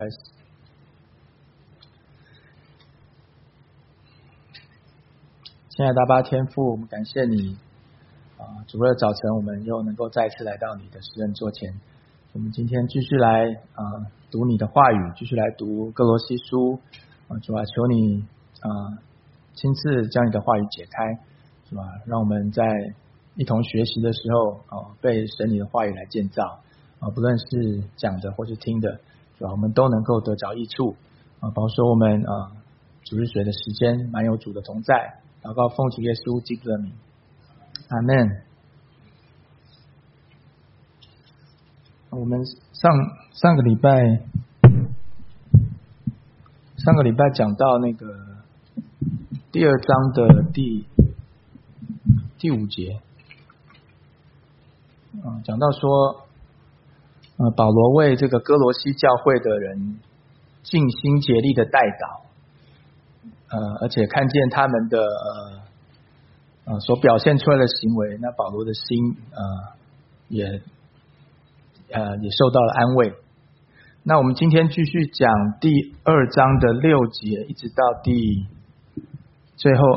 开始。亲爱的阿爸天父，我们感谢你主日早晨我们又能够再次来到你的施恩座前。我们今天继续来读你的话语，继续来读歌罗西书。主啊，求你亲自将你的话语解开，是吧？让我们在一同学习的时候被神你的话语来建造不论是讲的或是听的，是吧？我们都能够得着益处保守我们主日学的时间满有主的同在。祷告奉主耶稣基督的名，阿们。我们上个礼拜讲到那个第二章的第5节讲到说保罗为这个哥罗西教会的人尽心竭力的代祷，而且看见他们的所表现出来的行为，那保罗的心也受到了安慰。那我们今天继续讲第2章的6节一直到最后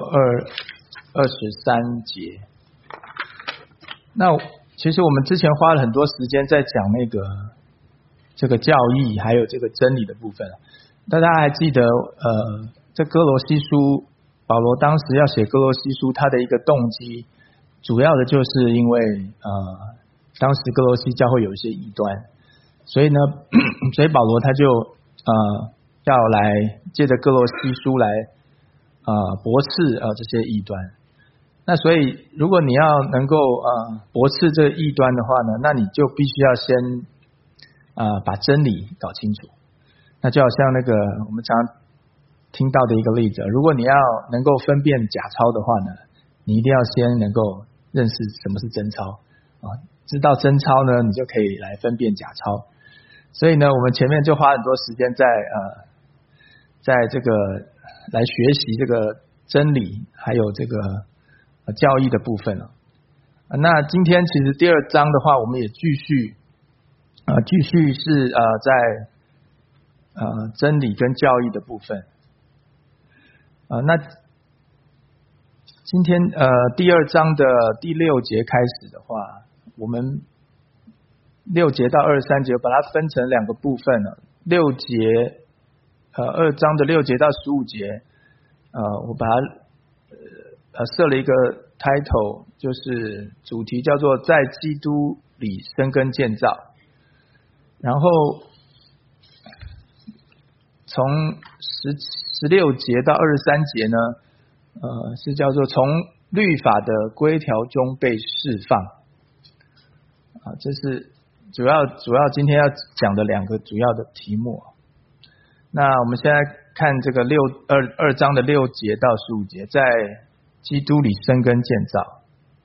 23节。那其实我们之前花了很多时间在讲这个教义还有这个真理的部分。大家还记得这哥罗西书，保罗当时要写哥罗西书，他的一个动机主要的就是因为当时哥罗西教会有一些异端，所以保罗他就要来借着哥罗西书来驳斥这些异端。那所以如果你要能够驳斥这个异端的话呢，那你就必须要先把真理搞清楚。那就好像那个我们常听到的一个例子，如果你要能够分辨假钞的话呢，你一定要先能够认识什么是真钞知道真钞呢，你就可以来分辨假钞。所以呢，我们前面就花很多时间在这个来学习这个真理还有这个教义的部分那今天其实第2章的话，我们也继续是在真理跟教义的部分那今天第2章的第6节开始的话，我们6节到23节把它分成2个部分6节2章的6节到15节我把它设了一个 title， 就是主题叫做在基督里生根建造。然后从16节到23节呢是叫做从律法的规条中被释放这是主要今天要讲的2个主要的题目。那我们现在看这个2章的6节到15节，在基督里生根建造。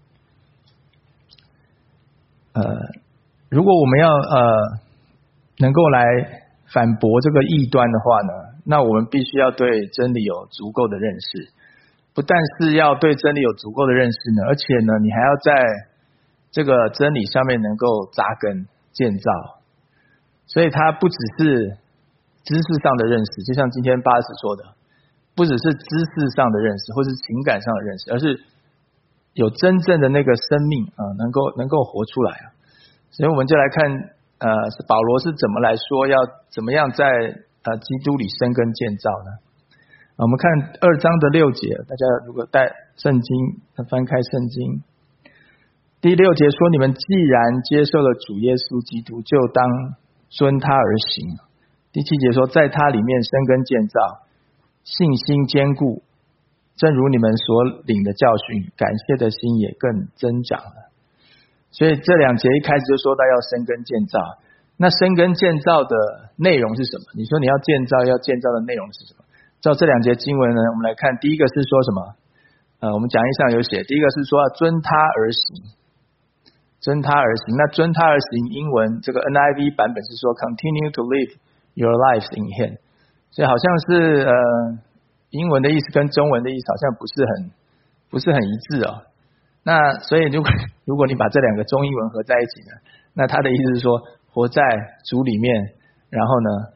如果我们要能够来反驳这个异端的话呢，那我们必须要对真理有足够的认识。不但是要对真理有足够的认识呢，而且呢，你还要在这个真理上面能够扎根建造。所以它不只是知识上的认识，就像今天巴士说的，不只是知识上的认识或是情感上的认识，而是有真正的那个生命能够活出来所以我们就来看是保罗是怎么来说要怎么样在基督里生根建造呢？我们看2章的6节，大家如果带圣经翻开圣经，第6节说，你们既然接受了主耶稣基督，就当遵他而行。第7节说，在他里面生根建造，信心坚固，正如你们所领的教训，感谢的心也更增长了。所以这2节一开始就说到要生根建造。那生根建造的内容是什么？你说你要建造的内容是什么？照这2节经文呢，我们来看，第一个是说什么我们讲义上有写，第一个是说要遵他而行，遵他而行。那遵他而行英文这个 NIV 版本是说 continue to live your lives in him， 所以好像是英文的意思跟中文的意思好像不是很一致那所以如果你把这2个中英文合在一起呢，那他的意思是说活在主里面，然后呢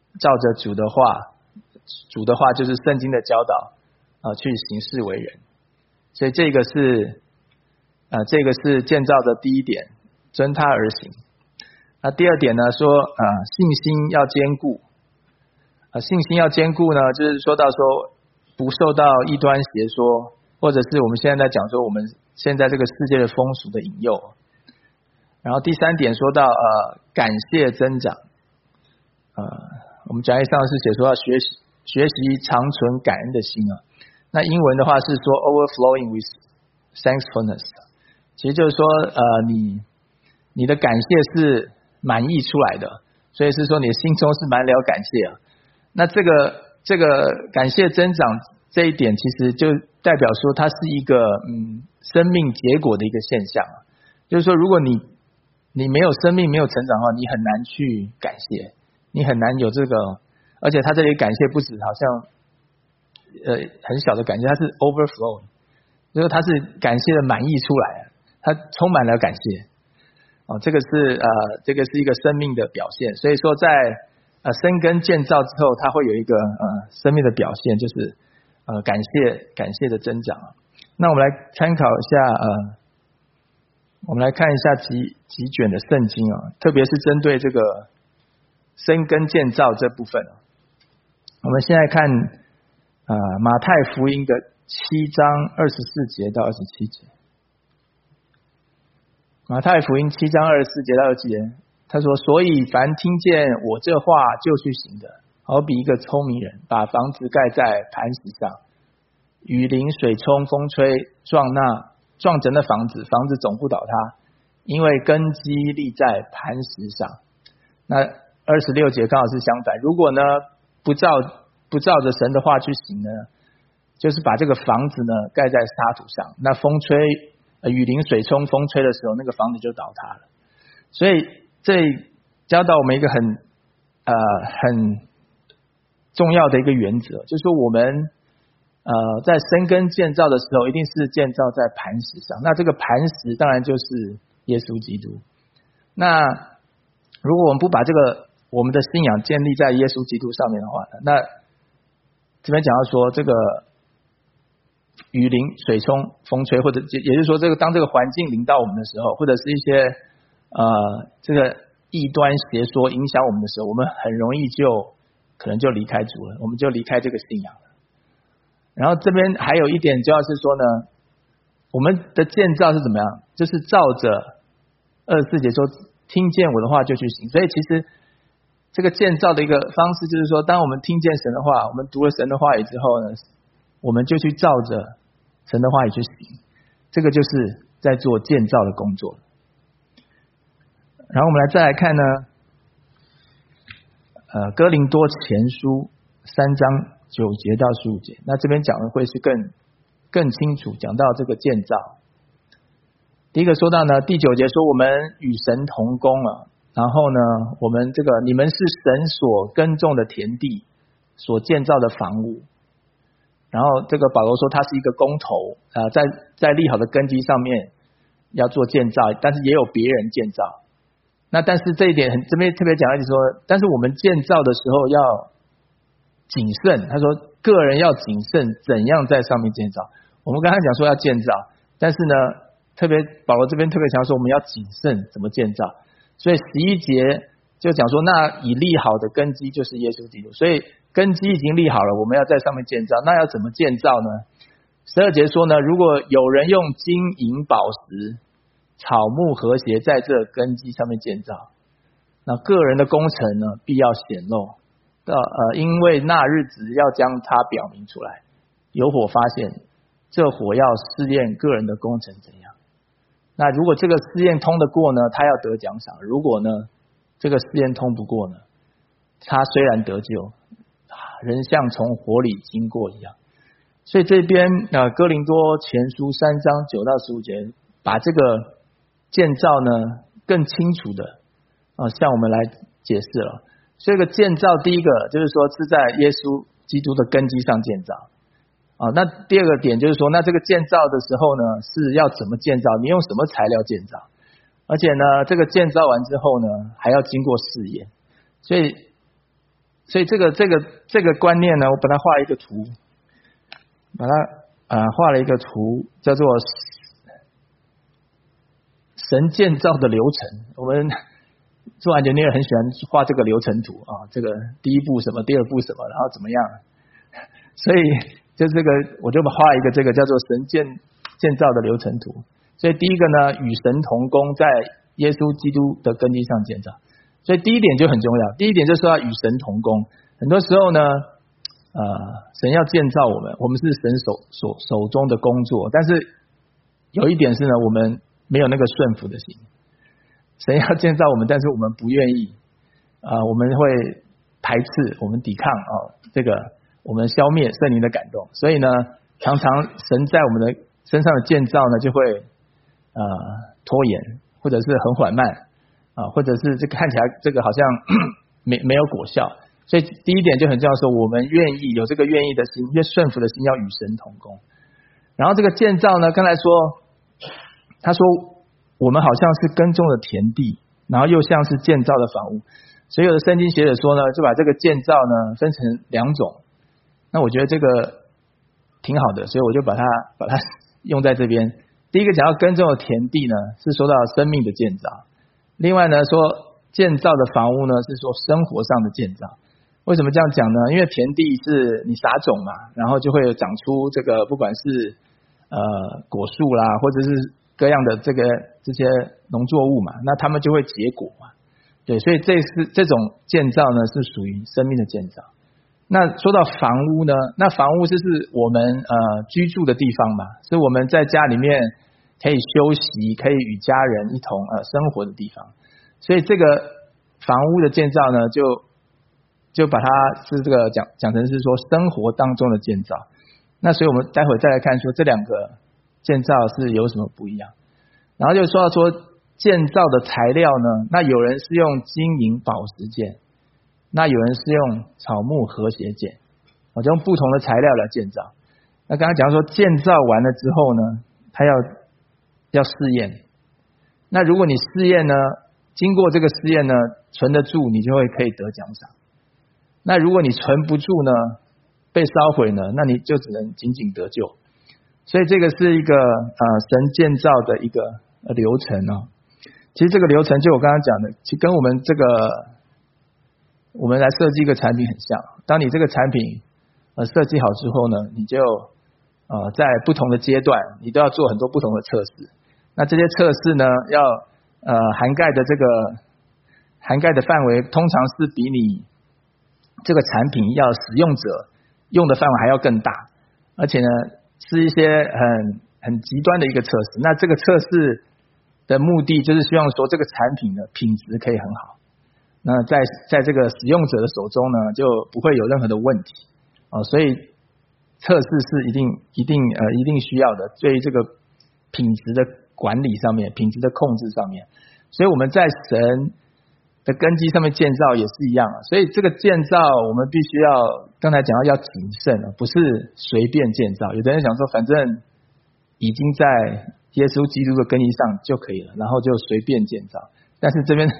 照着主的话就是圣经的教导去行事为人。所以这个是建造的第一点，遵他而行。那第二点呢，说信心要坚固。信心要坚固呢，就是说到说不受到异端邪说，或者是我们现在在讲说我们现在这个世界的风俗的引诱。然后第三点说到感谢增长。我们讲义上是写说要学习长存感恩的心啊。那英文的话是说 overflowing with thankfulness， 其实就是说你的感谢是满溢出来的，所以是说你的心中是满了感谢啊。那这个感谢增长这一点，其实就代表说它是一个生命结果的一个现象啊。就是说如果你没有生命没有成长的话，你很难去感谢，你很难有这个，而且他这里感谢不止好像很小的感谢，它是 overflow， 就是它是感谢的满溢出来，它充满了感谢。这个是一个生命的表现。所以说在生根建造之后，它会有一个生命的表现，就是感谢的增长。那我们来参考一下我们来看一下几卷的圣经特别是针对这个生根建造这部分。我们现在看马太福音的7章24节到27节。马太福音7章24节到27节，他说：所以凡听见我这话就去行的，好比一个聪明人把房子盖在磐石上，雨淋水冲风吹，撞着那房子总不倒塌，因为根基立在磐石上。那26节刚好是相反，如果呢不照着神的话去行呢，就是把这个房子呢盖在沙土上，那风吹雨淋水冲风吹的时候，那个房子就倒塌了。所以这教导我们一个很重要的一个原则，就是说我们在生根建造的时候，一定是建造在磐石上。那这个磐石当然就是耶稣基督。那如果我们不把我们的信仰建立在耶稣基督上面的话，那这边讲到说这个雨淋水冲风吹，或者也就是说当这个环境临到我们的时候，或者是一些这个异端邪说影响我们的时候，我们很容易可能就离开主了，我们就离开这个信仰了。然后这边还有一点就要是说呢，我们的建造是怎么样，就是照着24节说听见我的话就去行。所以其实这个建造的一个方式就是说，当我们听见神的话，我们读了神的话语之后呢，我们就去照着神的话语去行，这个就是在做建造的工作。然后我们再来看呢哥林多前书3章9节到15节，那这边讲的会是更清楚，讲到这个建造。第一个说到呢，第9节说我们与神同工然后呢我们你们是神所耕种的田地，所建造的房屋。然后这个保罗说他是一个工头在立好的根基上面要做建造，但是也有别人建造。那但是这一点这边特别讲到说，但是我们建造的时候要谨慎，他说个人要谨慎怎样在上面建造。我们刚才讲说要建造，但是呢保罗这边特别强调说我们要谨慎怎么建造。所以11节就讲说，那已立好的根基就是耶稣基督，所以根基已经立好了，我们要在上面建造。那要怎么建造呢？12节说呢，如果有人用金银宝石草木和谐在这根基上面建造，那个人的工程呢必要显露因为那日子要将它表明出来，有火发现，这火要试验个人的工程怎样。那如果这个试验通得过呢，他要得奖赏；如果呢这个试验通不过呢，他虽然得救，人像从火里经过一样。所以这边哥林多前书3章9到15节把这个建造呢更清楚的向我们来解释了。所以这个建造第一个就是说是在耶稣基督的根基上建造那第二个点就是说，那这个建造的时候呢是要怎么建造，你用什么材料建造，而且呢这个建造完之后呢还要经过试验。所以所以这个观念呢，我把它画了一个图，把它画了一个图，叫做神建造的流程。我们做安全人很喜欢画这个流程图啊，这个第一步什么，第二步什么，然后怎么样。所以就这个，我就画一个这个叫做神建造的流程图。所以第一个呢，与神同工，在耶稣基督的根基上建造。所以第一点就很重要，第一点就是要与神同工。很多时候呢，神要建造我们，我们是神手中的工作，但是有一点是呢，我们没有那个顺服的心。神要建造我们，但是我们不愿意，我们会排斥，我们抵抗这个我们消灭圣灵的感动。所以呢，常常神在我们的身上的建造呢，就会拖延，或者是很缓慢或者是这个看起来这个好像没有果效。所以第一点就很重要，说我们愿意有这个愿意的心，越顺服的心，要与神同工。然后这个建造呢，刚才说他说我们好像是耕种的田地，然后又像是建造的房屋。所以有的圣经学者说呢，就把这个建造呢分成两种。那我觉得这个挺好的，所以我就把它用在这边。第一个讲到耕种的田地呢，是说到生命的建造。另外呢，说建造的房屋呢，是说生活上的建造。为什么这样讲呢？因为田地是你撒种嘛，然后就会长出这个不管是果树啦，或者是各样的这些农作物嘛，那它们就会结果嘛。对，所以这种建造呢，是属于生命的建造。那说到房屋呢，那房屋就是我们居住的地方嘛，是我们在家里面可以休息，可以与家人一同生活的地方。所以这个房屋的建造呢，就把它是这个讲成是说生活当中的建造。那所以我们待会再来看说这两个建造是有什么不一样。然后就说到说建造的材料呢，那有人是用金银宝石建，那有人是用草木和谐建，就用不同的材料来建造。那刚刚讲说建造完了之后呢，他要试验。那如果你试验呢，经过这个试验呢，存得住，你就会可以得奖赏。那如果你存不住呢，被烧毁呢，那你就只能仅仅得救。所以这个是一个神建造的一个流程其实这个流程就我刚刚讲的，其实跟我们我们来设计一个产品很像。当你这个产品设计好之后呢，你就在不同的阶段，你都要做很多不同的测试。那这些测试呢，要涵盖的范围，通常是比你这个产品要使用者用的范围还要更大，而且呢是一些很极端的一个测试。那这个测试的目的就是希望说这个产品的品质可以很好，那在这个使用者的手中呢，就不会有任何的问题所以测试是一定需要的，对于这个品质的管理上面，品质的控制上面。所以我们在神的根基上面建造也是一样所以这个建造我们必须要，刚才讲到要谨慎不是随便建造。有的人想说反正已经在耶稣基督的根基上就可以了，然后就随便建造。但是这边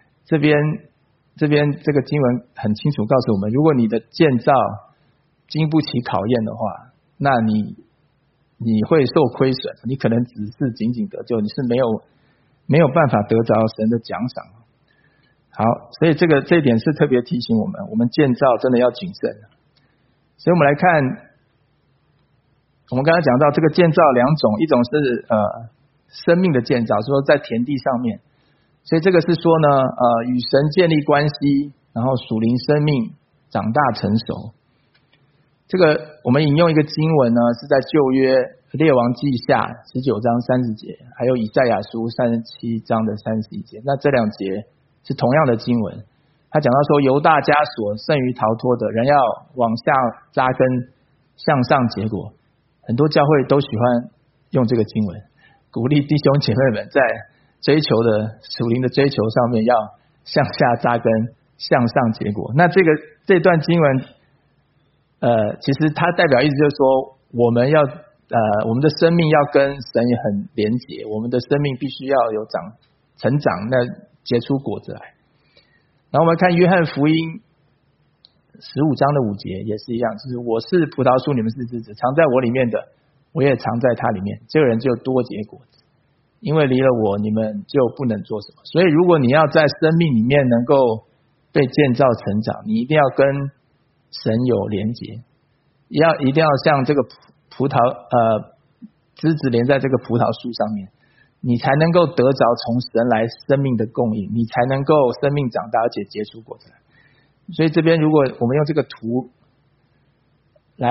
这个经文很清楚告诉我们，如果你的建造经不起考验的话，那你会受亏损，你可能只是仅仅得救，你是没有办法得着神的奖赏。好，所以这一点是特别提醒我们建造真的要谨慎。所以我们来看，我们刚才讲到这个建造两种，一种是生命的建造，说在田地上面，所以这个是说呢与神建立关系，然后属灵生命长大成熟。这个我们引用一个经文呢，是在旧约列王记下19章30节，还有以赛亚书37章的31节。那这两节是同样的经文，他讲到说犹大家所剩余逃脱的人要往下扎根，向上结果。很多教会都喜欢用这个经文，鼓励弟兄姐妹们在追求的属灵的追求上面要向下扎根，向上结果。那这段经文其实它代表意思就是说，我们的生命要跟神也很连结，我们的生命必须要有成长，那结出果子来。然后我们看约翰福音 15章的5节也是一样，就是我是葡萄树，你们是枝子，藏在我里面的，我也藏在他里面，这个人就多结果子，因为离了我，你们就不能做什么。所以如果你要在生命里面能够被建造成长，你一定要跟神有连结，一定要像这个葡萄枝子连在这个葡萄树上面，你才能够得着从神来生命的供应，你才能够生命长大而且结出果子来。所以这边如果我们用这个图来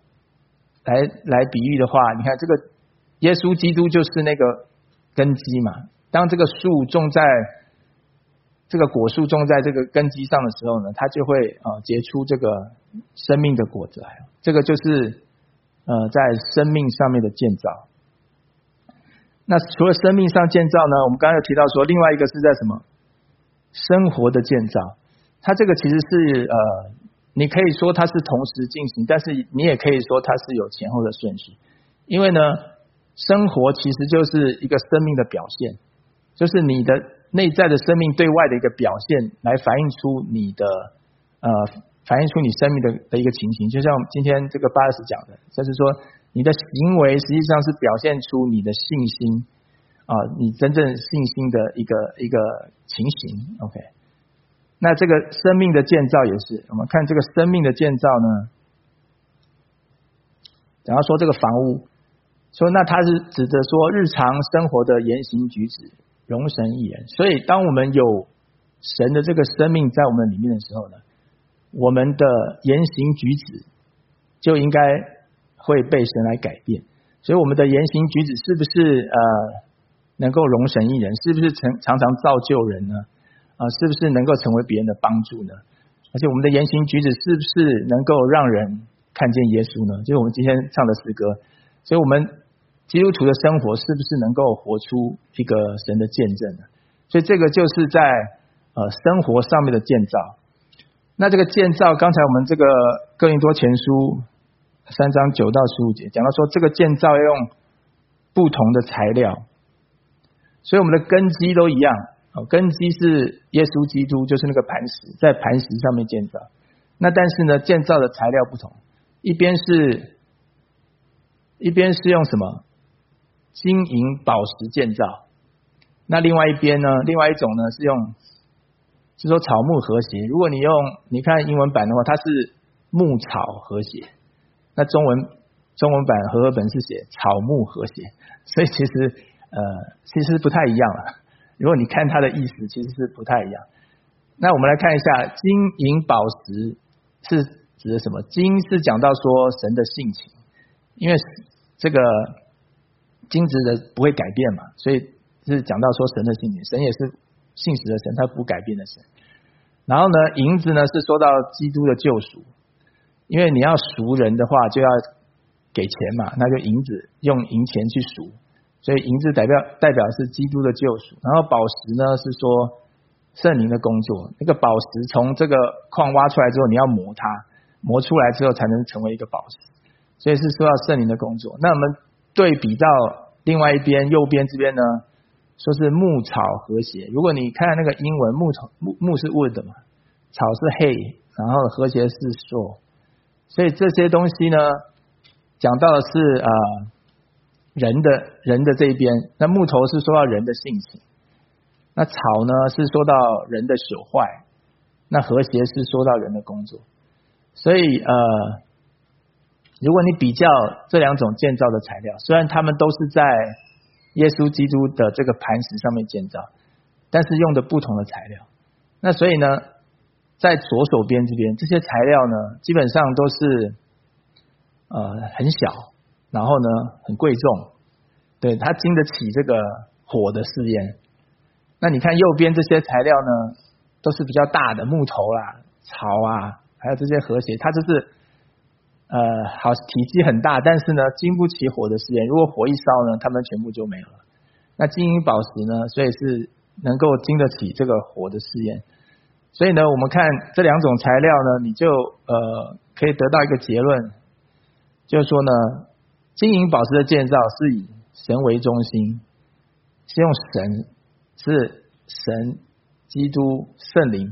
比喻的话，你看这个耶稣基督就是那个根基嘛，当这个树种在这个果树种在这个根基上的时候呢，它就会结出这个生命的果子来，这个就是在生命上面的建造。那除了生命上建造呢，我们刚才有提到说另外一个是在什么生活的建造，它这个其实是你可以说它是同时进行，但是你也可以说它是有前后的顺序。因为呢，生活其实就是一个生命的表现，就是你的内在的生命对外的一个表现，来反映出你的反映出你生命的一个情形。就像今天这个巴勒斯讲的，就是说你的行为实际上是表现出你的信心你真正信心的一个情形。 OK， 那这个生命的建造也是，我们看这个生命的建造呢，讲到说这个房屋，说那它是指的说日常生活的言行举止容神一人。所以当我们有神的这个生命在我们里面的时候呢，我们的言行举止就应该会被神来改变。所以我们的言行举止是不是能够容神一人，是不是常常造就人呢？是不是能够成为别人的帮助呢？而且我们的言行举止是不是能够让人看见耶稣呢？就是我们今天唱的诗歌。所以我们基督徒的生活是不是能够活出一个神的见证呢？所以这个就是在生活上面的建造。那这个建造，刚才我们这个哥林多前书3章9到15节讲到说，这个建造要用不同的材料，所以我们的根基都一样。根基是耶稣基督，就是那个磐石，在磐石上面建造。那但是呢，建造的材料不同，一边是用什么金银宝石建造，那另外一边呢，另外一种呢是说草木和谐。如果你看英文版的话，它是木草和谐，那中文版和合本是写草木和谐，所以其实不太一样了。如果你看它的意思，其实是不太一样。那我们来看一下，金银宝石是指的什么？金是讲到说神的性情，因为这个金子的不会改变嘛，所以是讲到说神的性情，神也是信实的神，他不改变的神。然后呢，银子呢是说到基督的救赎，因为你要赎人的话就要给钱嘛，那就银子用银钱去赎，所以银子代表是基督的救赎。然后宝石呢是说圣灵的工作，那个宝石从这个矿挖出来之后，你要磨它，磨出来之后才能成为一个宝石，所以是说到圣灵的工作。那我们对比到另外一边右边这边呢，说是木草和谐。如果你看那个英文，木是 wood 嘛，草是 hay， 然后和谐是 straw， 所以这些东西呢讲到的是人的这一边，那木头是说到人的性情，那草呢是说到人的朽坏，那和谐是说到人的工作。所以如果你比较这两种建造的材料，虽然他们都是在耶稣基督的这个磐石上面建造，但是用的不同的材料。那所以呢，在左手边这边这些材料呢，基本上都是很小，然后呢很贵重，对，它经得起这个火的试验。那你看右边这些材料呢，都是比较大的木头啦、草啊，还有这些和谐，它就是好体积很大，但是呢经不起火的试验，如果火一烧呢，它们全部就没有了。那金银宝石呢，所以是能够经得起这个火的试验。所以呢，我们看这两种材料呢，你就可以得到一个结论，就是说呢，金银宝石的建造是以神为中心，是用神，是神、基督、圣灵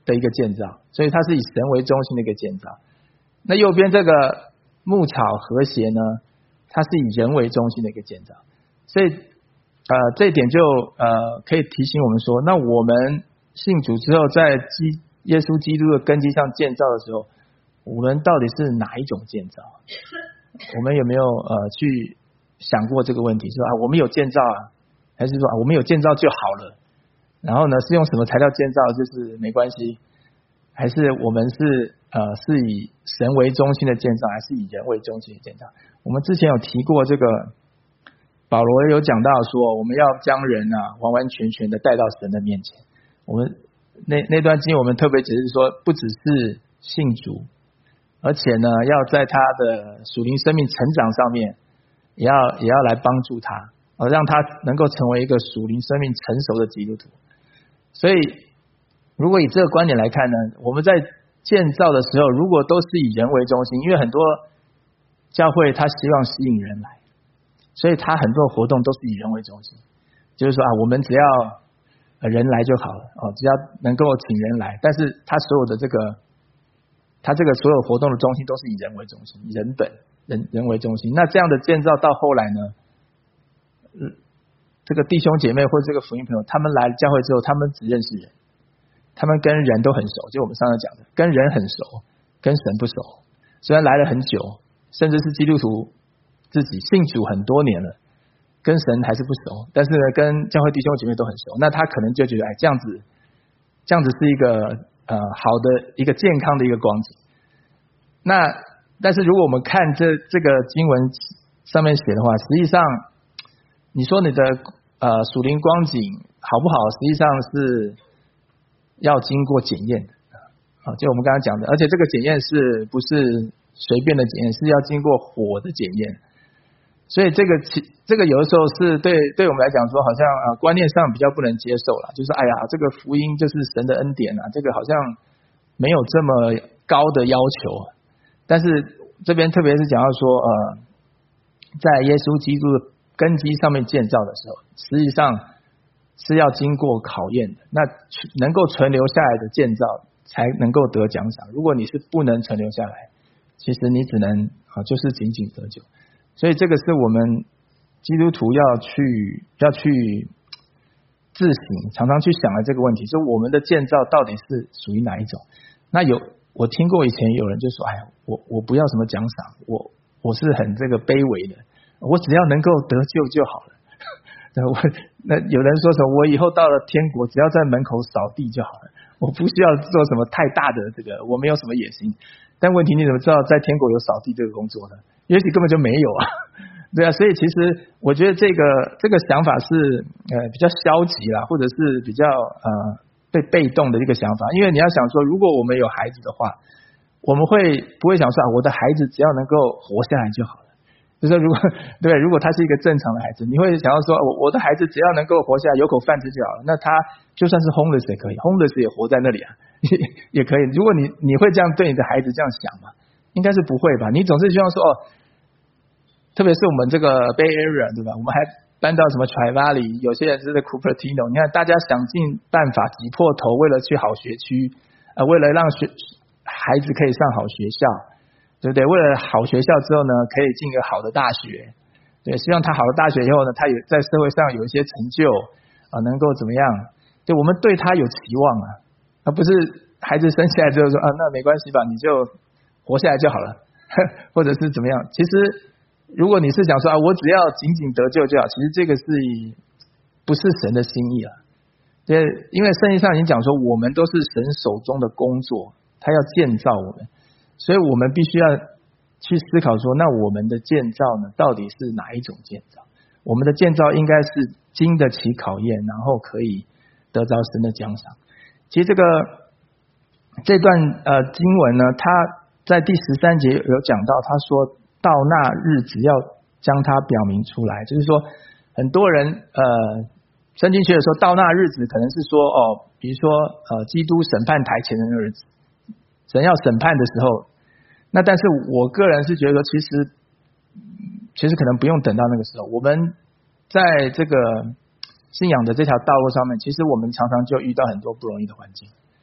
的一个建造，所以它是以神为中心的一个建造。那右边这个牧草和谐呢，它是以人为中心的一个建造。所以这一点就可以提醒我们说，那我们信主之后，在耶稣基督的根基上建造的时候，我们到底是哪一种建造？我们有没有去想过这个问题？说我们有建造还是说我们有建造就好了？然后呢，是用什么材料建造就是没关系？还是我们是以神为中心的建造，还是以人为中心的建造？我们之前有提过这个，保罗有讲到说，我们要将人完完全全的带到神的面前。我们那段经我们特别解释说，不只是信主，而且呢，要在他的属灵生命成长上面，也要来帮助他，让他能够成为一个属灵生命成熟的基督徒。所以，如果以这个观点来看呢，我们在建造的时候，如果都是以人为中心，因为很多教会他希望吸引人来，所以他很多活动都是以人为中心，就是说我们只要人来就好了，只要能够请人来，但是他所有的他这个所有活动的中心都是以人为中心，以人为中心。那这样的建造到后来呢，这个弟兄姐妹或者这个福音朋友，他们来教会之后，他们只认识人，他们跟人都很熟，就我们上次讲的，跟人很熟，跟神不熟。虽然来了很久，甚至是基督徒自己信主很多年了，跟神还是不熟，但是呢，跟教会弟兄姐妹都很熟，那他可能就觉得，这样子是一个好的一个健康的一个光景。但是如果我们看这个经文上面写的话，实际上你说你的属灵光景好不好，实际上是要经过检验的。就我们刚刚讲的，而且这个检验是不是随便的检验，是要经过火的检验。所以这个有的时候是对我们来讲说，好像观念上比较不能接受了，就是这个福音就是神的恩典这个好像没有这么高的要求。但是这边特别是讲到说在耶稣基督的根基上面建造的时候，实际上是要经过考验的，那能够存留下来的建造才能够得奖赏。如果你是不能存留下来，其实你只能就是仅仅得救。所以这个是我们基督徒要去自省，常常去想的这个问题，就我们的建造到底是属于哪一种。那我听过以前有人就说，我不要什么奖赏，我是很这个卑微的，我只要能够得救就好了。那有人说什么，我以后到了天国，只要在门口扫地就好了，我不需要做什么太大的我没有什么野心。但问题你怎么知道在天国有扫地这个工作呢？也许根本就没有对所以其实我觉得这个想法是比较消极啦，或者是比较被动的一个想法。因为你要想说，如果我们有孩子的话，我们不会想说我的孩子只要能够活下来就好了。就是如果他是一个正常的孩子，你会想要说我的孩子只要能够活下来，有口饭吃就好了。那他就算是 homeless 也可以， homeless 也活在那里也可以。如果你会这样对你的孩子这样想吗？应该是不会吧。你总是希望说特别是我们这个 Bay Area 对吧，我们还搬到什么 Tri-Valley， 有些人是在 Cupertino， 你看大家想尽办法挤破头，为了去好学区，为了让孩子可以上好学校，对不对？为了好学校之后呢，可以进一个好的大学，对，希望他好的大学以后呢，他也在社会上有一些成就能够怎么样？就我们对他有期望而不是孩子生下来之后说那没关系吧，你就活下来就好了，或者是怎么样？其实如果你是想说我只要仅仅得救就好，其实这个不是神的心意对，因为圣经上已经讲说，我们都是神手中的工作，他要建造我们，所以我们必须要去思考说，那我们的建造呢，到底是哪一种建造？我们的建造应该是经得起考验，然后可以得着神的奖赏。其实这段经文呢，他在第13节有讲到，他说到那日子要将它表明出来，就是说很多人圣经学的时候，到那日子可能是说比如说基督审判台前的那日子，神要审判的时候。那但是我个人是觉得说，其实可能不用等到那个时候，我们在这个信仰的这条道路上面，其实我们常常就遇到很多不容易的环境。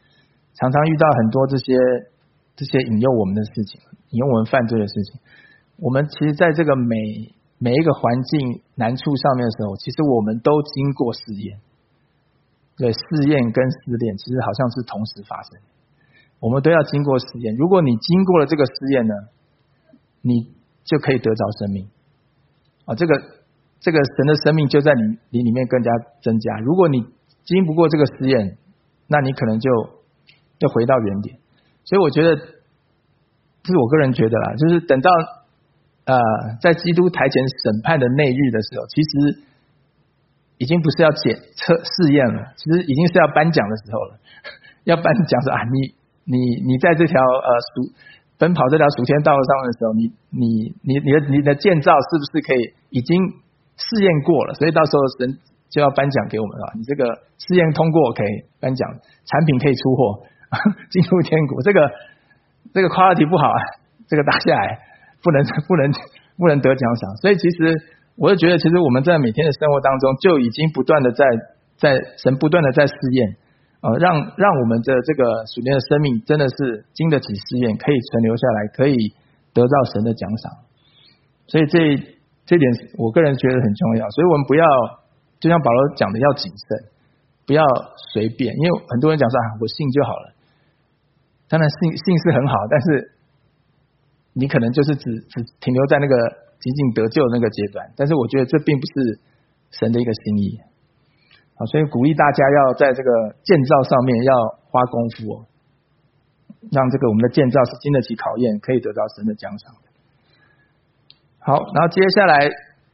常常遇到很多这些引诱我们的事情，引诱我们犯罪的事情。我们其实在这个每一个环境难处上面的时候，其实我们都经过试验。对，试验跟试炼其实好像是同时发生，我们都要经过试验。如果你经过了这个试验呢，你就可以得着生命啊！这个神的生命就在你里面更加增加。如果你经不过这个试验，那你可能就回到原点。所以我觉得，这是我个人觉得啦，就是等到在基督台前审判的那日的时候，其实已经不是要试验了，其实已经是要颁奖的时候了。要颁奖说啊，你在这条奔跑这条属天道路上面的时候，你的建造是不是可以已经试验过了？所以到时候神就要颁奖给我们了。你这个试验通过可以颁奖，产品可以出货，进入天国。这个 quality 不好啊，这个打下来不能得奖赏。所以其实我就觉得，其实我们在每天的生活当中就已经不断的在神不断的在试验。让我们的这个属灵的生命真的是经得起试验，可以存留下来，可以得到神的奖赏。所以这点我个人觉得很重要。所以我们不要就像保罗讲的，要谨慎，不要随便。因为很多人讲说我信就好了，当然信是很好，但是你可能就是只停留在那个极尽得救的那个阶段。但是我觉得这并不是神的一个心意。所以鼓励大家要在这个建造上面要花功夫让这个我们的建造是经得起考验，可以得到神的奖赏。好，然后接下来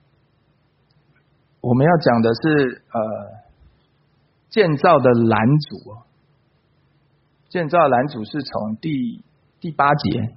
我们要讲的是建造的拦阻。建造的拦阻是从第8节，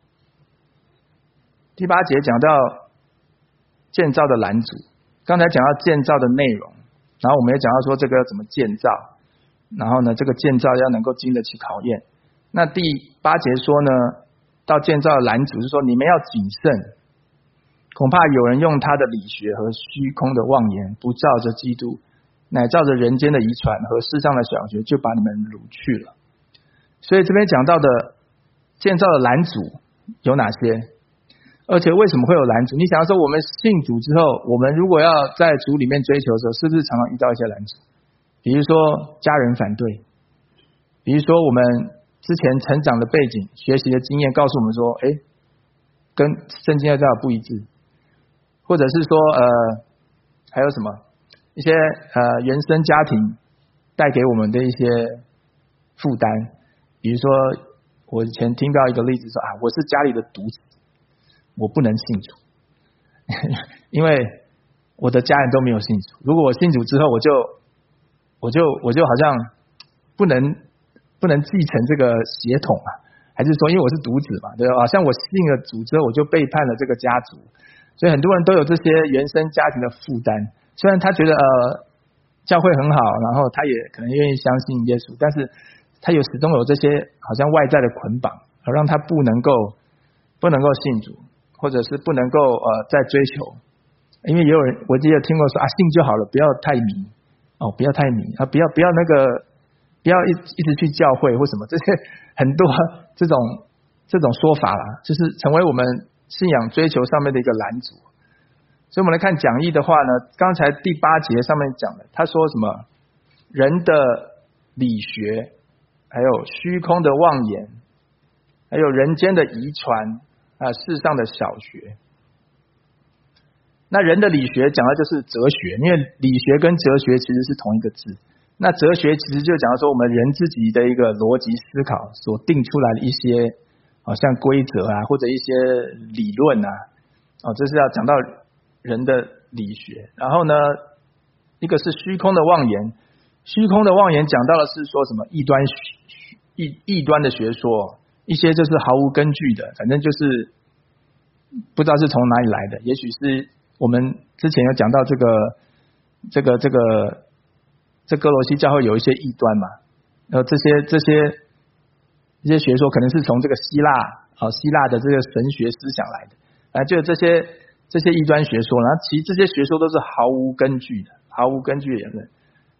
第8节讲到建造的拦阻。刚才讲到建造的内容。然后我们也讲到说这个要怎么建造，然后呢这个建造要能够经得起考验。那第8节说呢，到建造的拦阻是说你们要谨慎，恐怕有人用他的理学和虚空的妄言，不照着基督，乃照着人间的遗传和世上的小学，就把你们掳去了。所以这边讲到的建造的拦阻有哪些？而且为什么会有拦阻？你想要说我们信主之后，我们如果要在主里面追求的时候，是不是常常遇到一些拦阻？比如说家人反对，比如说我们之前成长的背景、学习的经验告诉我们说，跟圣经要教不一致，或者是说还有什么一些原生家庭带给我们的一些负担。比如说我以前听到一个例子说我是家里的独子，我不能信主，因为我的家人都没有信主。如果我信主之后，我就好像不能继承这个血统还是说因为我是独子嘛，对吧？好像我信了主之后，我就背叛了这个家族。所以很多人都有这些原生家庭的负担。虽然他觉得教会很好，然后他也可能愿意相信耶稣，但是他始终有这些好像外在的捆绑，而让他不能够信主。或者是不能够再追求。因为也有人我记得听过说信就好了，不要太迷不要太迷不要那个不要一直去教会或什么，这些很多这种说法啦，就是成为我们信仰追求上面的一个拦阻。所以我们来看讲义的话呢，刚才第8节上面讲的，他说什么人的理学，还有虚空的妄言，还有人间的遗传世上的小学。那人的理学讲的就是哲学，因为理学跟哲学其实是同一个字。那哲学其实就讲到说我们人自己的一个逻辑思考所定出来的一些像规则或者一些理论这是要讲到人的理学。然后呢，一个是虚空的妄言。虚空的妄言讲到的是说什么异端的学说，一些就是毫无根据的，反正就是不知道是从哪里来的。也许是我们之前有讲到这哥罗西教会有一些异端嘛，然后这些学说可能是从这个希腊的这个神学思想来的，就这些异端学说，然后其实这些学说都是毫无根据的言论。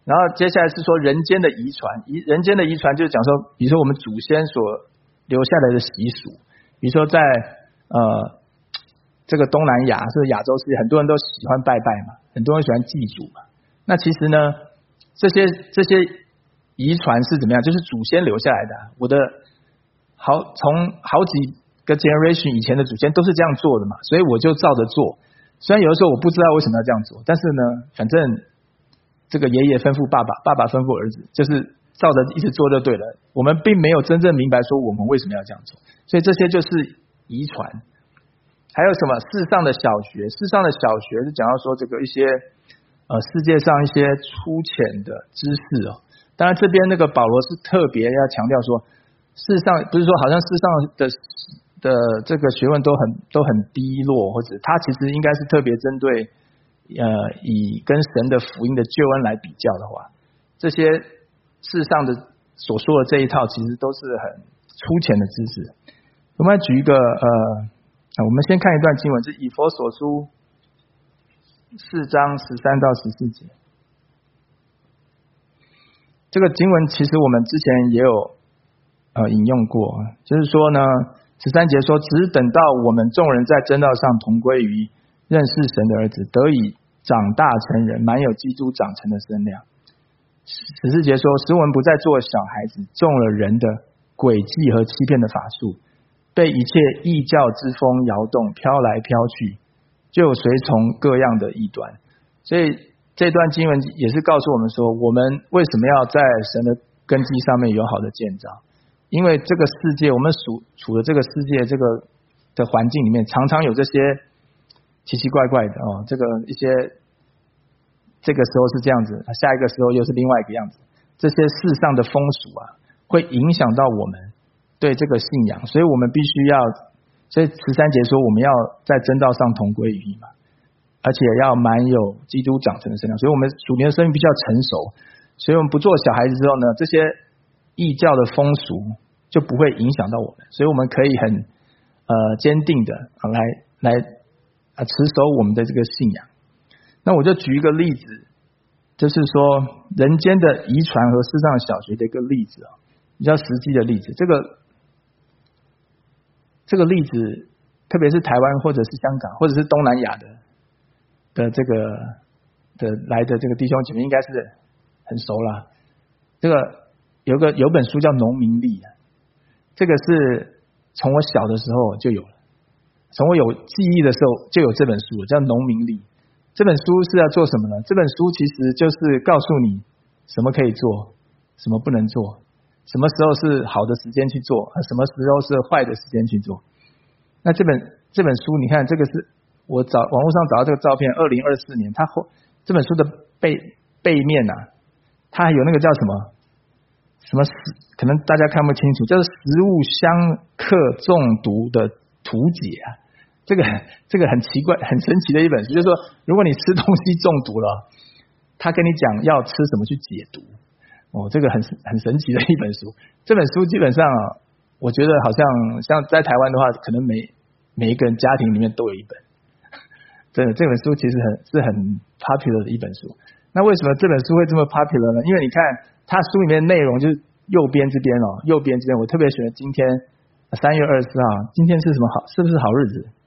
然后接下来是说人间的遗传，人间的遗传就是讲说，比如说我们祖先所留下来的习俗，比如说在这个东南亚是亚洲世界，很多人都喜欢拜拜嘛，很多人喜欢祭祖嘛。那其实呢，这些遗传是怎么样？就是祖先留下来的。我的从好几个 generation 以前的祖先都是这样做的嘛，所以我就照着做。虽然有的时候我不知道为什么要这样做，但是呢，反正这个爷爷吩咐爸爸，爸爸吩咐儿子，就是照着一直做就对了。我们并没有真正明白说我们为什么要这样做，所以这些就是遗传。还有什么世上的小学？世上的小学是讲到说这个一些世界上一些粗浅的知识哦。当然这边那个保罗是特别要强调说，世上不是说好像世上的这个学问都很低落，或者他其实应该是特别针对以跟神的福音的救恩来比较的话，这些世上的所说的这一套其实都是很粗浅的知识。我们来举一个我们先看一段经文，是以弗所书4章13到14节。这个经文其实我们之前也有引用过，就是说呢13节说，只等到我们众人在真道上同归于认识神的儿子，得以长大成人，满有基督长成的身量。14节说，使我们不再做小孩子，中了人的诡计和欺骗的法术，被一切异教之风摇动，飘来飘去，就随从各样的异端。所以这段经文也是告诉我们说，我们为什么要在神的根基上面有好的建造？因为这个世界，我们处的这个世界这个的环境里面，常常有这些奇奇怪怪的这个一些这个时候是这样子，下一个时候又是另外一个样子。这些世上的风俗会影响到我们对这个信仰，所以我们必须要，所以13节说我们要在真道上同归于一嘛，而且要满有基督长成的身量。所以我们属灵的生命必须要成熟，所以我们不做小孩子之后呢，这些异教的风俗就不会影响到我们，所以我们可以很坚定的来持守我们的这个信仰。那我就举一个例子，就是说人间的遗传和世上的小学的一个例子比较实际的例子。这个例子特别是台湾或者是香港或者是东南亚的这个来的这个弟兄姐妹应该是很熟了。这个有本书叫《农民历》，这个是从我小的时候就有了，从我有记忆的时候就有这本书叫《农民历》。这本书是要做什么呢？这本书其实就是告诉你什么可以做，什么不能做，什么时候是好的时间去做，什么时候是坏的时间去做。那这本书你看，这个是我网络上找到这个照片，2024年这本书的背面它还有那个叫什么可能大家看不清楚，叫做食物相克中毒的图解这个很奇怪很神奇的一本书，就是说如果你吃东西中毒了，他跟你讲要吃什么去解毒这个很神奇的一本书。这本书基本上我觉得好像在台湾的话，可能每一个人家庭里面都有一本。真的，这本书其实是很 popular 的一本书。那为什么这本书会这么 popular 呢？因为你看它书里面的内容就是右边这边我特别喜欢今天3月24号，今天是什么是不是好日子？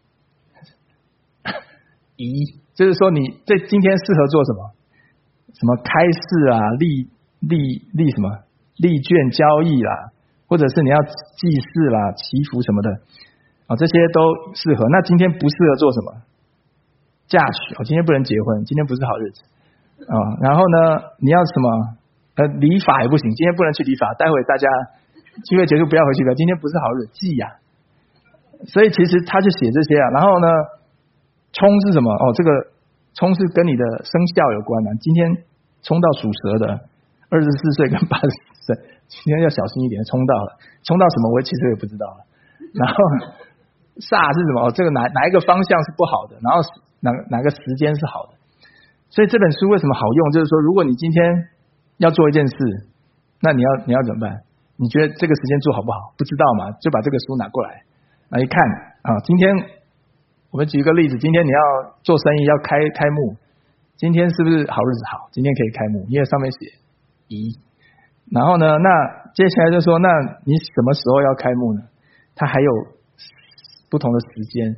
就是说你这今天适合做什么？什么开市利什么利券交易啦，或者是你要祭祀啦、祈福什么的这些都适合。那今天不适合做什么？嫁娶今天不能结婚，今天不是好日子然后呢，你要什么理发也不行，今天不能去理发，待会大家聚会结束不要回去了，今天不是好日子，忌所以其实他就写这些然后呢，冲是什么这个冲是跟你的生肖有关今天冲到属蛇的24岁跟80岁，今天要小心一点，冲到什么我其实也不知道了。然后煞是什么这个哪一个方向是不好的，然后哪个时间是好的。所以这本书为什么好用，就是说如果你今天要做一件事，那你要怎么办？你觉得这个时间做好不好？不知道嘛，就把这个书拿过来一看今天我们举一个例子，今天你要做生意要开幕， 今天是不是好日子？好，今天可以开幕，因为上面写宜。然后呢，那接下来就说，那你什么时候要开幕呢？它还有不同的时间。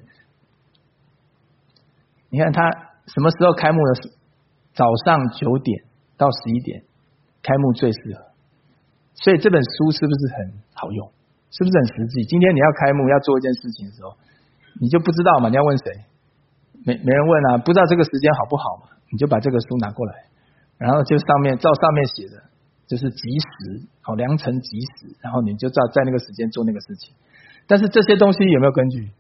你看它什么时候开幕呢？早上9点到11点开幕最适合。所以这本书是不是很好用？是不是很实际？今天你要开幕要做一件事情的时候，你就不知道嘛，你要问谁？没人问啊，不知道这个时间好不好嘛？你就把这个书拿过来，然后就照上面写的，就是即时，良辰吉时，然后你就照在那个时间做那个事情。但是这些东西有没有根据？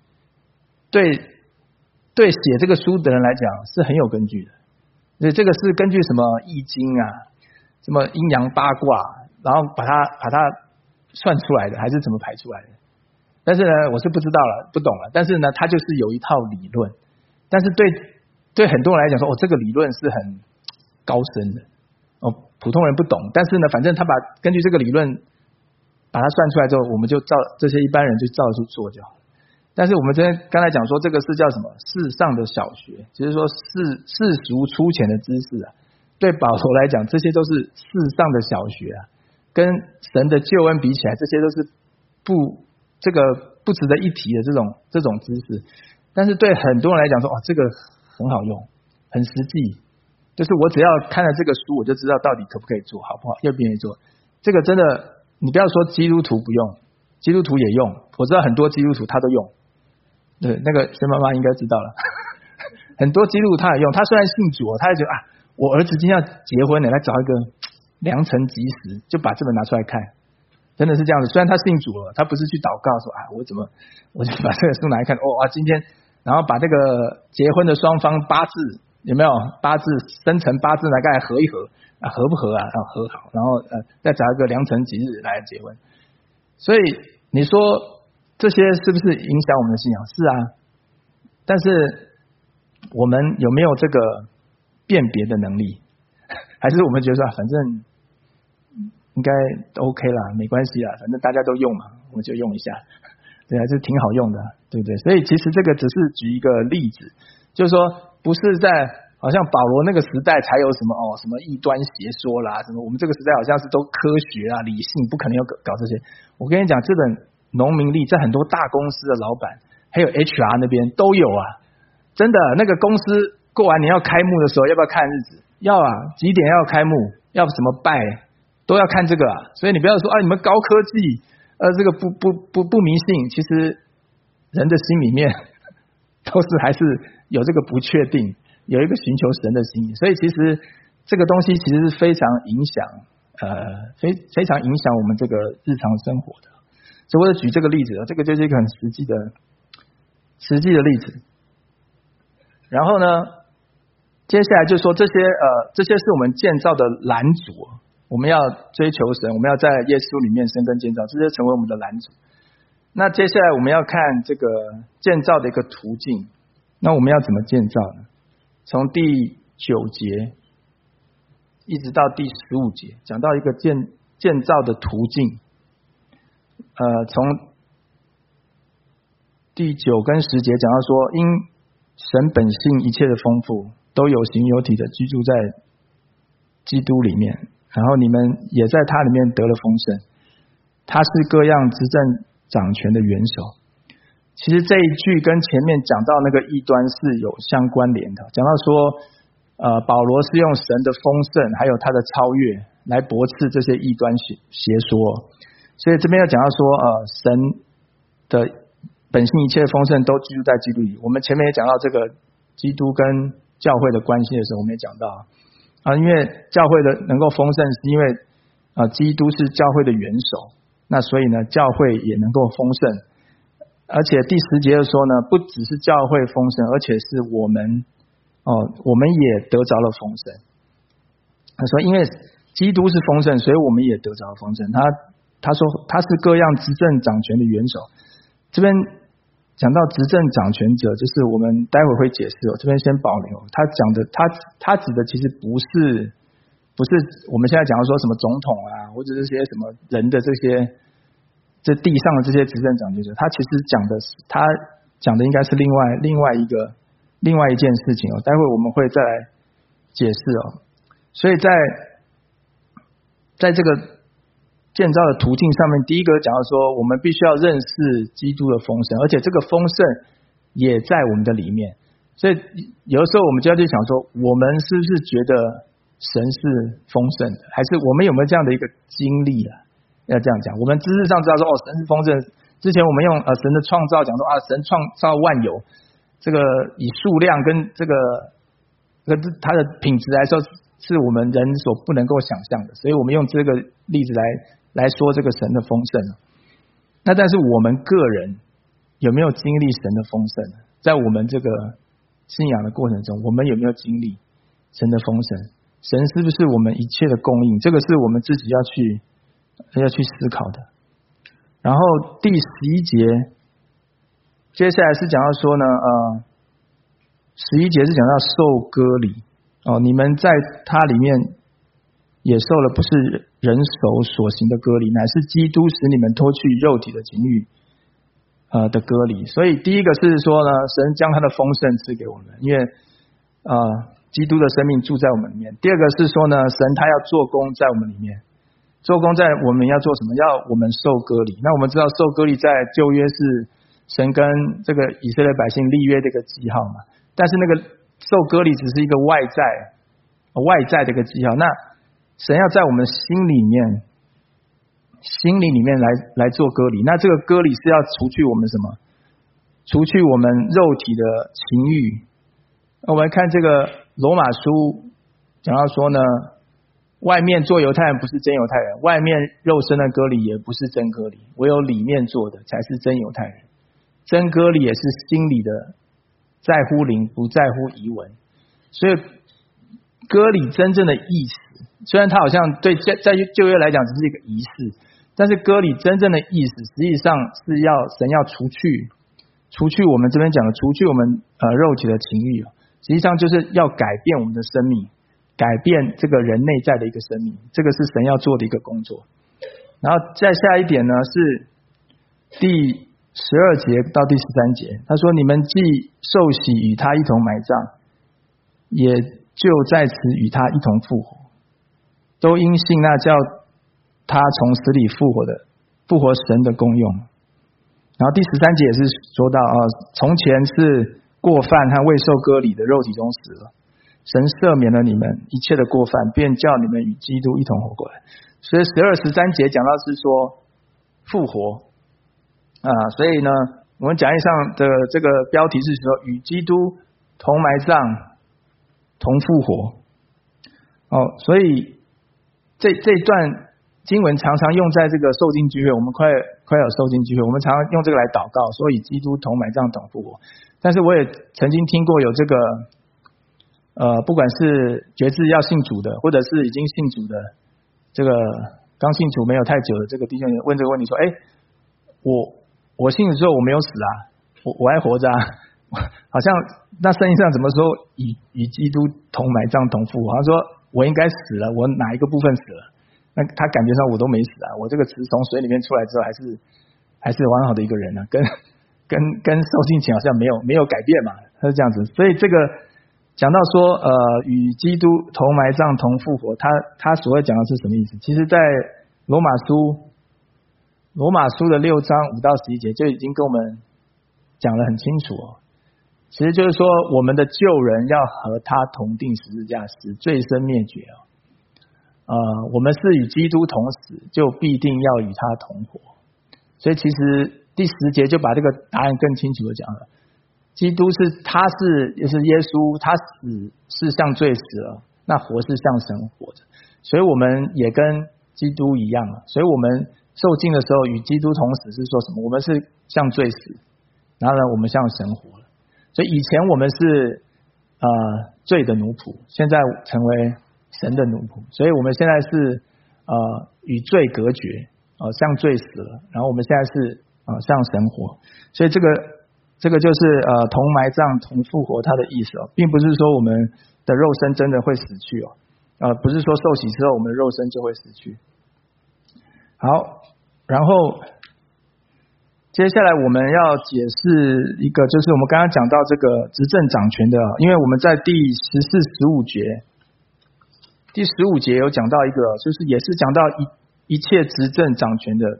对写这个书的人来讲是很有根据的。所以这个是根据什么易经啊，什么阴阳八卦，然后把它算出来的，还是怎么排出来的？但是呢，我是不知道了，不懂了。但是呢，它就是有一套理论。但是对很多人来讲说，这个理论是很高深的，普通人不懂。但是呢，反正他根据这个理论把它算出来之后，我们就照这些一般人就照着做就好了。但是我们刚才讲说，这个是叫什么？世上的小学，就是说世俗粗浅的知识啊。对保罗来讲，这些都是世上的小学啊，跟神的救恩比起来，这些都是不值得一提的这种知识。但是对很多人来讲说，这个很好用，很实际，就是我只要看了这个书，我就知道到底可不可以做，好不好，要不愿意做。这个真的，你不要说基督徒不用，基督徒也用，我知道很多基督徒他都用。对，那个孙妈妈应该知道了，很多基督徒他也用，他虽然信主，他也觉得我儿子今天要结婚了，来找一个良辰吉时，就把这本拿出来看。真的是这样子，虽然他信主了，他不是去祷告说我就把这个书拿来看，今天然后把这个结婚的双方八字有没有八字生辰八字来来合一合合不合合好，然后再找一个良辰吉日来结婚。所以你说这些是不是影响我们的信仰？是啊，但是我们有没有这个辨别的能力？还是我们觉得说反正应该 OK 啦，没关系啦，反正大家都用嘛，我就用一下，对，还是挺好用的，对不对？所以其实这个只是举一个例子，就是说不是在好像保罗那个时代才有什么异端邪说啦，什么我们这个时代好像是都科学啊理性，不可能要搞这些。我跟你讲，这本农民历在很多大公司的老板还有 HR 那边都有啊，真的，那个公司过完年要开幕的时候，要不要看日子？要啊，几点要开幕？要什么拜？都要看这个啊。所以你不要说你们高科技，这个不迷信，其实人的心里面都是还是有这个不确定，有一个寻求神的心意。所以其实这个东西其实是非常影响非常影响我们这个日常生活的。所以我就举这个例子，这个就是一个很实际的例子。然后呢，接下来就说这些是我们建造的拦阻，我们要追求神，我们要在耶稣里面生根建造，这些成为我们的拦阻。那接下来我们要看这个建造的一个途径，那我们要怎么建造呢？从第9节一直到第15节，讲到一个建造的途径。从第9跟10节讲到说，因神本性一切的丰富，都有形有体的居住在基督里面，然后你们也在他里面得了丰盛，他是各样执政掌权的元首。其实这一句跟前面讲到那个异端是有相关联的，讲到说保罗是用神的丰盛还有他的超越来驳斥这些异端邪说。所以这边要讲到说神的本性一切的丰盛都居住在基督里。我们前面也讲到这个基督跟教会的关系的时候，我们也讲到因为教会的能够丰盛是因为基督是教会的元首，那所以呢教会也能够丰盛。而且第10节的说呢，不只是教会丰盛，而且是我们也得着了丰盛。他说因为基督是丰盛，所以我们也得着了丰盛。他说他是各样执政掌权的元首。这边讲到执政掌权者，就是我们待会会解释这边先保留。他讲的他指的其实不是我们现在讲的说什么总统啊，或者这些什么人的这地上的这些执政掌权者，他其实讲的应该是另外一件事情待会我们会再来解释哦。所以在这个建造的途径上面，第一个讲到说，我们必须要认识基督的丰盛，而且这个丰盛也在我们的里面。所以有的时候我们就要去想说，我们是不是觉得神是丰盛的，还是我们有没有这样的一个经历啊？要这样讲，我们知识上知道说，神是丰盛。之前我们用神的创造讲说神创造万有，这个以数量跟这个它的品质来说，是我们人所不能够想象的，所以我们用这个例子来说这个神的丰盛。那但是我们个人有没有经历神的丰盛？在我们这个信仰的过程中，我们有没有经历神的丰盛？神是不是我们一切的供应？这个是我们自己要去思考的。然后第11节，接下来是讲到说呢，11节是讲到受割礼哦，你们在他里面也受了不是人手所行的割礼，乃是基督使你们脱去肉体的情欲的割礼。所以第一个是说呢，神将他的丰盛赐给我们，因为基督的生命住在我们里面。第二个是说呢，神他要做工在我们里面，做工在我们要做什么？要我们受割礼。那我们知道受割礼在旧约是神跟这个以色列百姓立约的一个记号嘛，但是那个受割礼只是一个外在的一个记号。那神要在我们心里面来做割礼，那这个割礼是要除去我们什么？除去我们肉体的情欲。我们看这个罗马书讲到说呢，外面做犹太人不是真犹太人，外面肉身的割礼也不是真割礼，唯有里面做的才是真犹太人。真割礼也是心里的，在乎灵，不在乎仪文。所以割礼真正的意思，虽然它好像对在旧约来讲只是一个仪式，但是割礼真正的意思实际上是神要除去我们这边讲的除去我们肉体的情欲，实际上就是要改变我们的生命，改变这个人内在的一个生命，这个是神要做的一个工作。然后再下一点呢，是第12节到第13节，他说你们既受洗与他一同埋葬，也就在此与他一同复活，都因信那叫他从死里复活神的功用。然后第13节也是说到从前是过犯和未受割礼的肉体中死了，神赦免了你们一切的过犯，便叫你们与基督一同活过来。所以12、13节讲到是说复活所以呢，我们讲义上的这个标题是说与基督同埋葬同复活所以这段经文常常用在这个受浸聚会，我们快有受浸聚会，我们常常用这个来祷告，说与基督同埋葬同复活。但是我也曾经听过有这个不管是决志要信主的，或者是已经信主的，这个刚信主没有太久的这个弟兄问这个问题说，我信主之后我没有死我还活着好像那圣经上怎么说与基督同埋葬同复活？他说我应该死了，我哪一个部分死了？那他感觉上我都没死我这个词从水里面出来之后还是完好的一个人跟受浸前好像没有改变嘛，他是这样子。所以这个讲到说与基督同埋葬同复活，他所谓讲的是什么意思？其实在罗马书的6章5到11节就已经跟我们讲得很清楚其实就是说我们的旧人要和他同定十字架，使罪身灭绝我们是与基督同死，就必定要与他同活。所以其实第10节就把这个答案更清楚的讲了，基督也是耶稣，他死是向罪死了，那活是向神活着，所以我们也跟基督一样所以我们受浸的时候与基督同死是说什么？我们是向罪死，然后呢我们向神活了。所以以前我们是罪的奴仆，现在成为神的奴仆，所以我们现在是与罪隔绝向罪死了，然后我们现在是向神活。所以这个就是同埋葬同复活它的意思并不是说我们的肉身真的会死去不是说受洗之后我们的肉身就会死去。好，然后接下来我们要解释一个，就是我们刚刚讲到这个执政掌权的因为我们在第14、15节第15节有讲到一个，就是也是讲到一切执政掌权的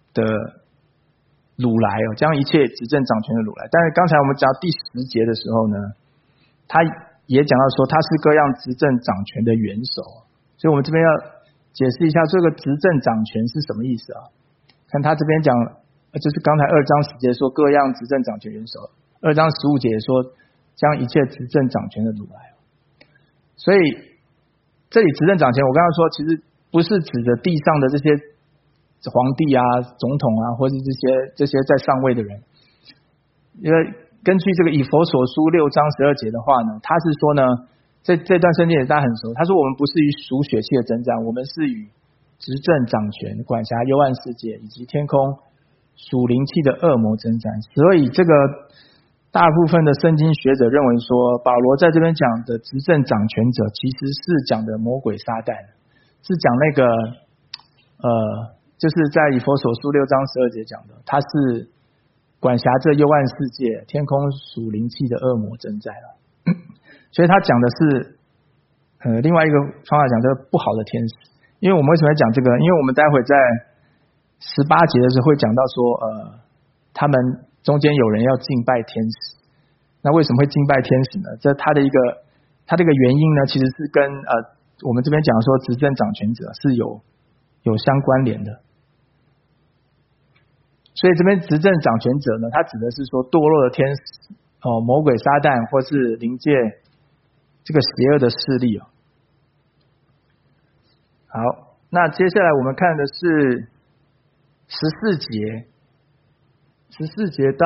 掳来哦，将一切执政掌权的掳来。但是刚才我们讲到第10节的时候呢，他也讲到说他是各样执政掌权的元首，所以我们这边要解释一下这个执政掌权是什么意思啊？看他这边讲，就是刚才2章10节说各样执政掌权元首，2章15节说将一切执政掌权的掳来。所以这里执政掌权，我刚刚说其实不是指着地上的这些皇帝啊、总统啊，或是这些在上位的人。因为根据这个以弗所书6章12节的话呢，他是说呢，这段圣经也大家很熟，他说我们不是与属血气的征战，我们是与执政掌权、管辖幽暗世界以及天空属灵气的恶魔征战。所以这个大部分的圣经学者认为说，保罗在这边讲的执政掌权者其实是讲的魔鬼撒旦，是讲那个就是在以弗所书6章12节讲的，他是管辖这幽暗世界、天空属灵气的恶魔征战了。所以他讲的是另外一个方法讲，这个不好的天使。因为我们为什么要讲这个？因为我们待会在18节的时候会讲到说，他们中间有人要敬拜天使。那为什么会敬拜天使呢？这他的一个原因呢，其实是跟我们这边讲说执政掌权者是有相关联的。所以这边执政掌权者呢，他指的是说堕落的天使魔鬼撒旦，或是灵界这个邪恶的势力哦。好，那接下来我们看的是14节，14节到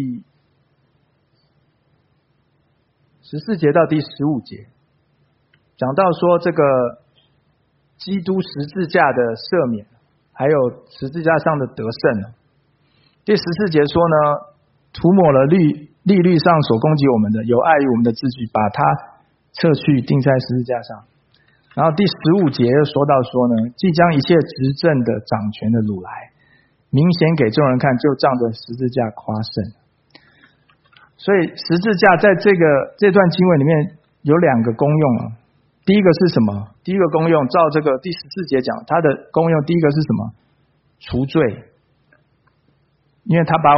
第15节，讲到说这个基督十字架的赦免，还有十字架上的得胜。第14节说呢，涂抹了利率上所攻击我们的，有碍于我们的字句，把它撤去，钉在十字架上。然后第15节又说到说呢，即将一切执政的掌权的掳来，明显给众人看，就仗着十字架夸胜。所以十字架在这段经文里面有2个功用啊。第一个是什么？第一个功用，照这个第14节讲，它的功用第一个是什么？除罪。因为他把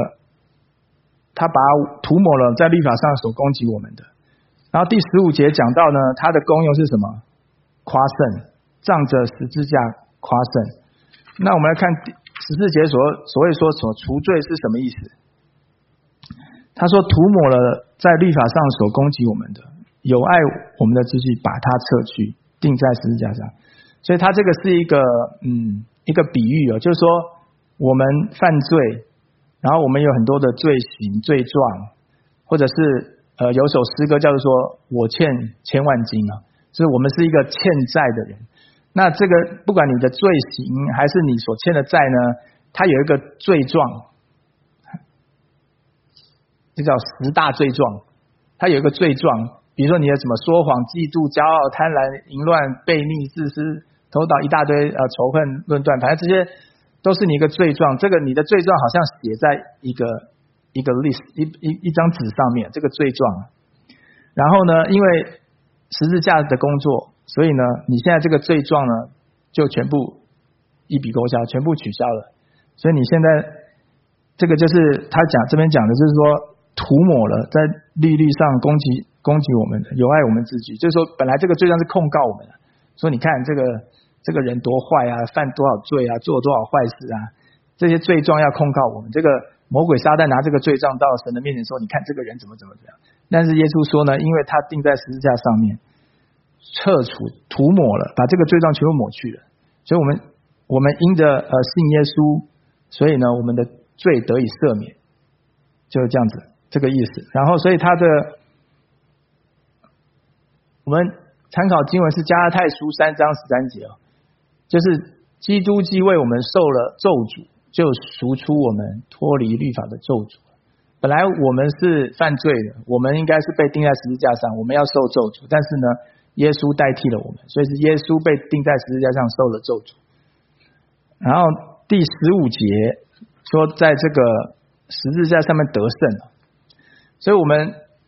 涂抹了在律法上所攻击我们的。然后第15节讲到呢，它的功用是什么？夸胜，仗着十字架夸胜。那我们来看14节所谓说所除罪是什么意思？他说涂抹了在律法上所攻击我们的，有碍我们的字句，把它撤去，钉在十字架上。所以他这个是一个比喻就是说我们犯罪，然后我们有很多的罪行罪状，或者是有首诗歌叫做说我欠千万金啊，就是我们是一个欠债的人。那这个不管你的罪行还是你所欠的债呢，它有一个罪状，这叫10大罪状。它有一个罪状，比如说你的什么说谎、嫉妒、骄傲、贪婪、淫乱、悖逆、自私、偷盗，一大堆仇恨、论断，反正这些都是你一个罪状。这个你的罪状好像写在一个 list 一张纸上面，这个罪状。然后呢，因为十字架的工作，所以呢，你现在这个罪状呢，就全部一笔勾销，全部取消了。所以你现在这个就是他这边讲的，就是说涂抹了在律上攻击我们的，有碍我们自己。就是说，本来这个罪状是控告我们的，说你看这个人多坏啊，犯多少罪啊，做多少坏事啊，这些罪状要控告我们。这个魔鬼撒旦拿这个罪状到神的面前说，你看这个人怎么样。但是耶稣说呢，因为他钉在十字架上面，涂抹了，把这个罪状全部抹去了。所以我们因着信耶稣，所以呢我们的罪得以赦免，就是这样子这个意思。然后所以我们参考经文是加拉太书3章13节就是基督既为我们受了咒诅，就赎出我们脱离律法的咒诅。本来我们是犯罪的，我们应该是被钉在十字架上，我们要受咒诅，但是呢耶稣代替了我们，所以是耶稣被钉在十字架上受了咒诅。然后第15节说在这个十字架上面得胜了。所以我们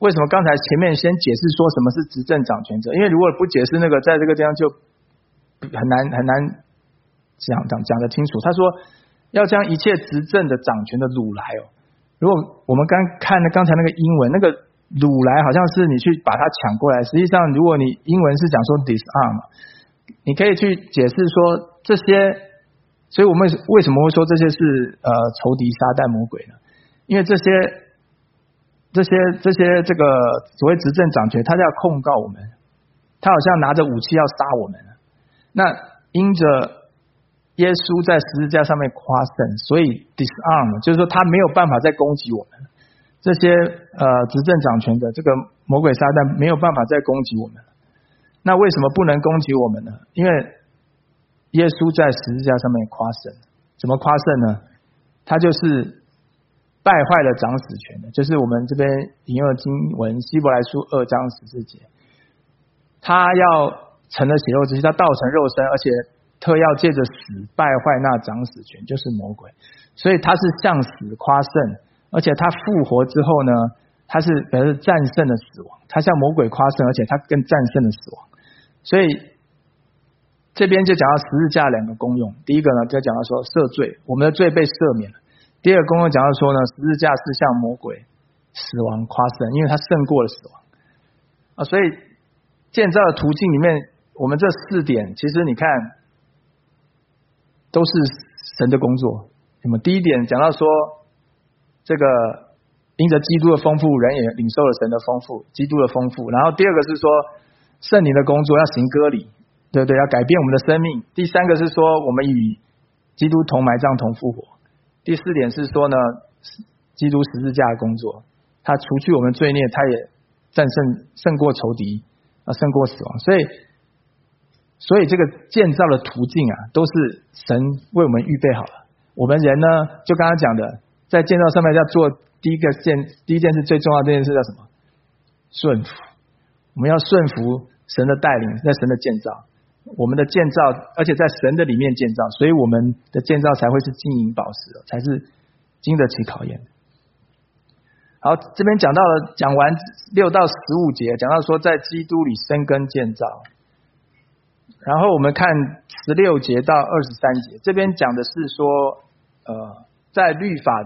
为什么刚才前面先解释说什么是执政掌权者？因为如果不解释那个，在这个地方就很难讲得清楚。他说要将一切执政的掌权的掳来哦。如果我们看刚才那个英文，那个掳来好像是你去把它抢过来，实际上如果你英文是讲说 disarm， 你可以去解释说这些。所以我们为什么会说这些是仇敌撒旦魔鬼呢？因为这些这个所谓执政掌权，他就要控告我们，他好像拿着武器要杀我们。那因着耶稣在十字架上面夸胜，所以 disarm 就是说他没有办法再攻击我们。这些执政掌权的这个魔鬼撒旦没有办法再攻击我们。那为什么不能攻击我们呢？因为耶稣在十字架上面夸胜，怎么夸胜呢？他就是败坏了掌死权的，就是我们这边引用的经文希伯来书2章14节，他要成了血肉之躯，他道成肉身，而且特要借着死败坏那掌死权，就是魔鬼。所以他是向死夸胜，而且他复活之后呢，他是表示战胜了死亡，他向魔鬼夸胜，而且他更战胜了死亡。所以这边就讲到十字架两个功用，第一个呢就讲到说赦罪，我们的罪被赦免了；第二个功用讲到说呢，十字架是向魔鬼死亡夸胜，因为他胜过了死亡所以建造的途径里面，我们这4点其实你看都是神的工作。那么第一点讲到说这个因着基督的丰富，人也领受了神的丰富，基督的丰富。然后第二个是说圣灵的工作要行割礼，对不对？要改变我们的生命。第三个是说我们与基督同埋葬同复活。第4点是说呢，基督十字架的工作，他除去我们罪孽，他也胜过仇敌胜过死亡。所以这个建造的途径都是神为我们预备好了。我们人呢，就刚刚讲的，在建造上面要做第一件事最重要的这件事叫什么？顺服。我们要顺服神的带领，在神的建造，我们的建造，而且在神的里面建造，所以我们的建造才会是金银宝石，才是经得起考验。好，这边讲完6到15节，讲到说在基督里生根建造。然后我们看16节到23节，这边讲的是说在律法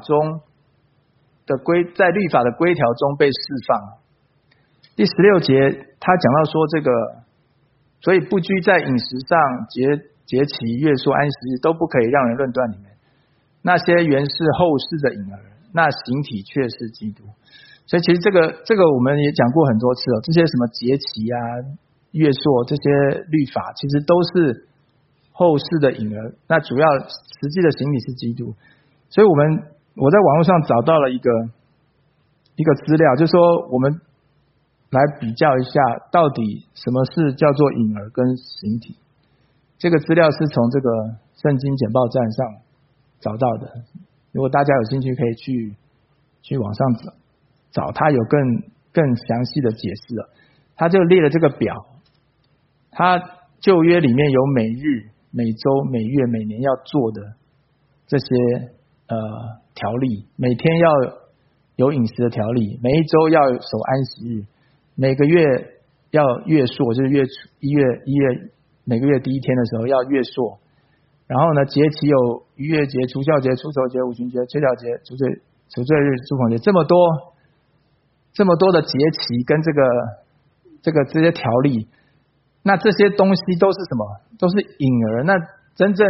的规条中被释放。第16节他讲到说这个，所以不拘在饮食上、节期、月数、安息日都不可以让人论断你们。那些原是后世的影儿，那形体却是基督。所以其实这个我们也讲过很多次这些什么节期月数这些律法其实都是后世的影儿，那主要实际的形体是基督。所以我在网络上找到了一个资料，就是说我们来比较一下到底什么是叫做影儿跟形体。这个资料是从这个圣经简报站上找到的，如果大家有兴趣可以去网上找，它有更详细的解释了。他就列了这个表，他旧约里面有每日、每周、每月、每年要做的这些条例，每天要有饮食的条例，每一周要守安息日，每个月要月朔，就是1月每个月第一天的时候要月朔。然后呢，节期有逾越节、除酵节、出头节、五旬节、吹角节、赎罪日、住棚节，这么多的节期跟这些条例，那这些东西都是什么？都是影儿。那真正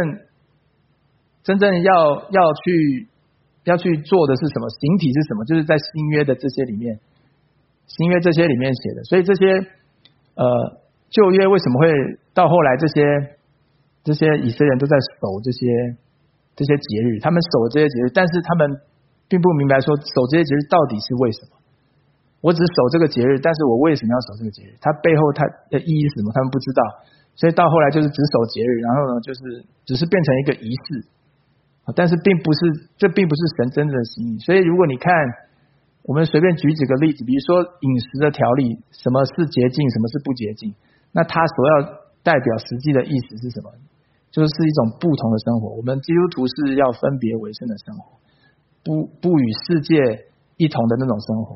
要去做的是什么？形体是什么？就是在新约的这些里面写的。所以这些旧约为什么会到后来这些以色列人都在守这些节日，他们守这些节日，但是他们并不明白说守这些节日到底是为什么。我只守这个节日，但是我为什么要守这个节日？它背后它的意义是什么？他们不知道，所以到后来就是只守节日，然后呢，就是只是变成一个仪式，但是这并不是神真正的心意。所以如果你看，我们随便举几个例子，比如说饮食的条例，什么是洁净，什么是不洁净，那它所要代表实际的意思是什么？就是一种不同的生活。我们基督徒是要分别为圣的生活，不与世界一同的那种生活。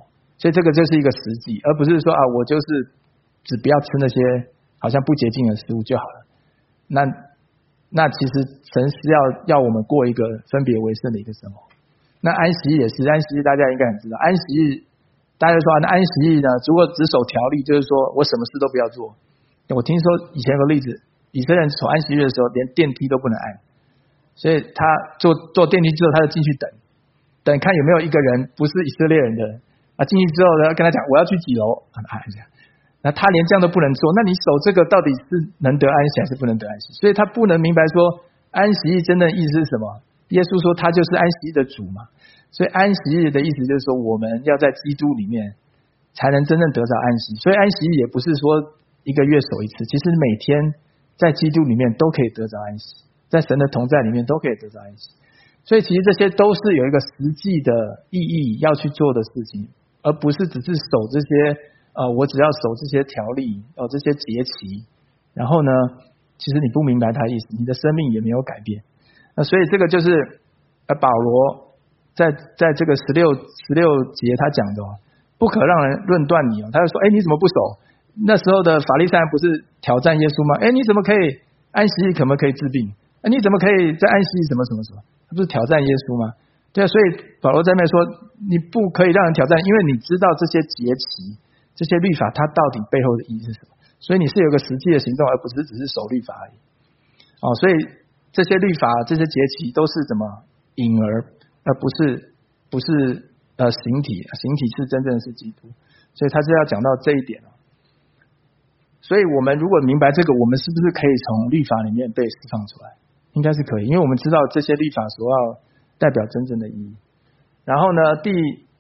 所以这个就是一个实际，而不是说我就是只不要吃那些好像不洁净的食物就好了。那其实神是要我们过一个分别为圣的一个生活。那安息日也是，安息日大家应该很知道，安息日大家说那安息日呢，如果只守条例，就是说我什么事都不要做。我听说以前有个例子，以色列人守安息日的时候连电梯都不能按，所以他坐电梯之后他就进去等看有没有一个人不是以色列人的进去之后呢，跟他讲我要去几楼那他连这样都不能做，那你守这个到底是能得安息还是不能得安息？所以他不能明白说安息日真正的意思是什么。耶稣说他就是安息日的主嘛，所以安息日的意思就是说我们要在基督里面才能真正得着安息。所以安息日也不是说一个月守一次，其实每天在基督里面都可以得着安息，在神的同在里面都可以得着安息。所以其实这些都是有一个实际的意义要去做的事情，而不是只是守这些我只要守这些条例这些节期，然后呢其实你不明白他的意思，你的生命也没有改变。那所以这个就是保罗在这个16节他讲的不可让人论断你他就说你怎么不守？那时候的法利赛人不是挑战耶稣吗？你怎么可以安息日可不可以治病？你怎么可以在安息日什么什么什么？他不是挑战耶稣吗？对啊，所以保罗在那边说你不可以让人挑战，因为你知道这些节期这些律法它到底背后的意义是什么，所以你是有个实际的行动，而不是只是守律法而已所以这些律法这些节期都是怎么影儿，而不是形体，形体是真正是基督，所以他是要讲到这一点所以我们如果明白这个，我们是不是可以从律法里面被释放出来？应该是可以，因为我们知道这些律法所要代表真正的意义。然后呢第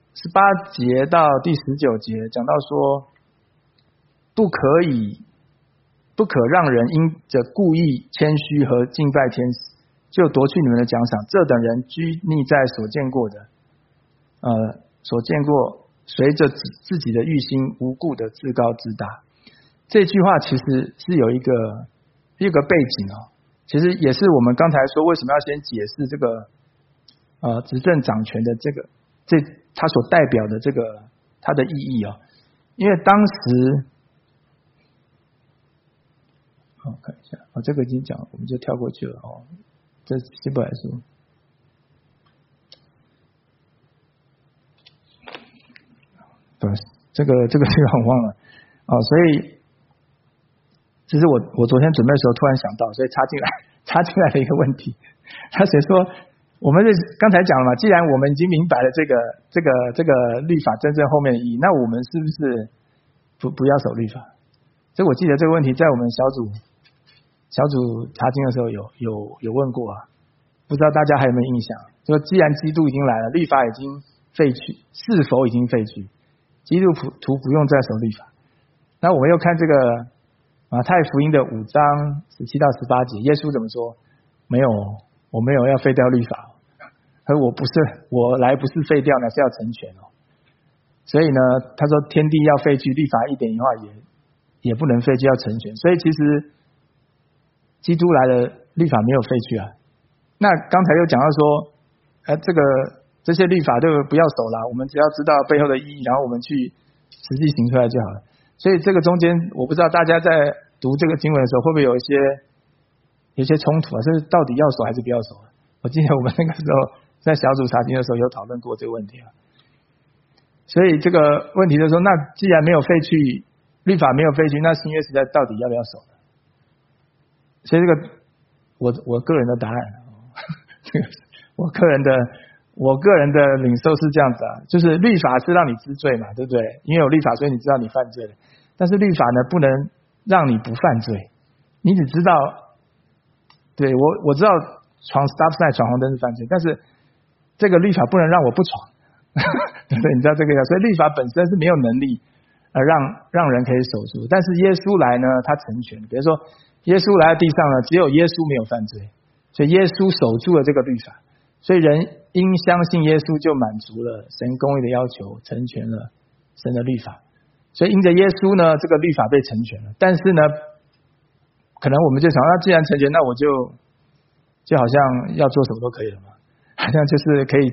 18节到第19节讲到说不可让人因着故意谦虚和敬拜天使就夺去你们的奖赏，这等人拘泥在所见过随着自己的欲心无故的自高自大。这句话其实是有一个背景其实也是我们刚才说为什么要先解释这个执政掌权的他所代表的这个它的意义因为当时看一下这个已经讲了，我们就跳过去了这希伯来书这个我忘了所以这是我昨天准备的时候突然想到，所以插进来的一个问题。他写说我们刚才讲了嘛，既然我们已经明白了这个律法真正后面的意义，那我们是不是不要守律法？所以我记得这个问题在我们小组查经的时候有问过不知道大家还有没有印象？就既然基督已经来了，律法已经废去，是否已经废去？基督徒不用再守律法。那我们又看这个马太福音的5章17到18节，耶稣怎么说？没有，我没有要废掉律法，而我来不是废掉，乃是要成全所以呢，他说天地要废去，律法一点一画也不能废去，要成全。所以其实基督来了，律法没有废去那刚才又讲到说这些律法就不要守了，我们只要知道背后的意义，然后我们去实际行出来就好了。所以这个中间我不知道大家在读这个经文的时候会不会有一些冲突就是到底要守还是不要守我记得我们那个时候在小组查经的时候有讨论过这个问题所以这个问题就是说，那既然没有废去律法，没有废去，那新约时代到底要不要守呢？所以这个我个人的答案这个我个人的领受是这样子就是律法是让你知罪嘛，对不对？因为有律法，所以你知道你犯罪了。但是律法呢，不能让你不犯罪。你只知道，对我知道闯 stop sign 闯红灯是犯罪，但是这个律法不能让我不闯，对不对？你知道这个所以律法本身是没有能力让人可以守住。但是耶稣来呢，他成全。比如说耶稣来到地上呢，只有耶稣没有犯罪，所以耶稣守住了这个律法。所以人因相信耶稣就满足了神公义的要求，成全了神的律法。所以因着耶稣呢，这个律法被成全了。但是呢，可能我们就想，那既然成全，那我就好像要做什么都可以了嘛，好像就是可以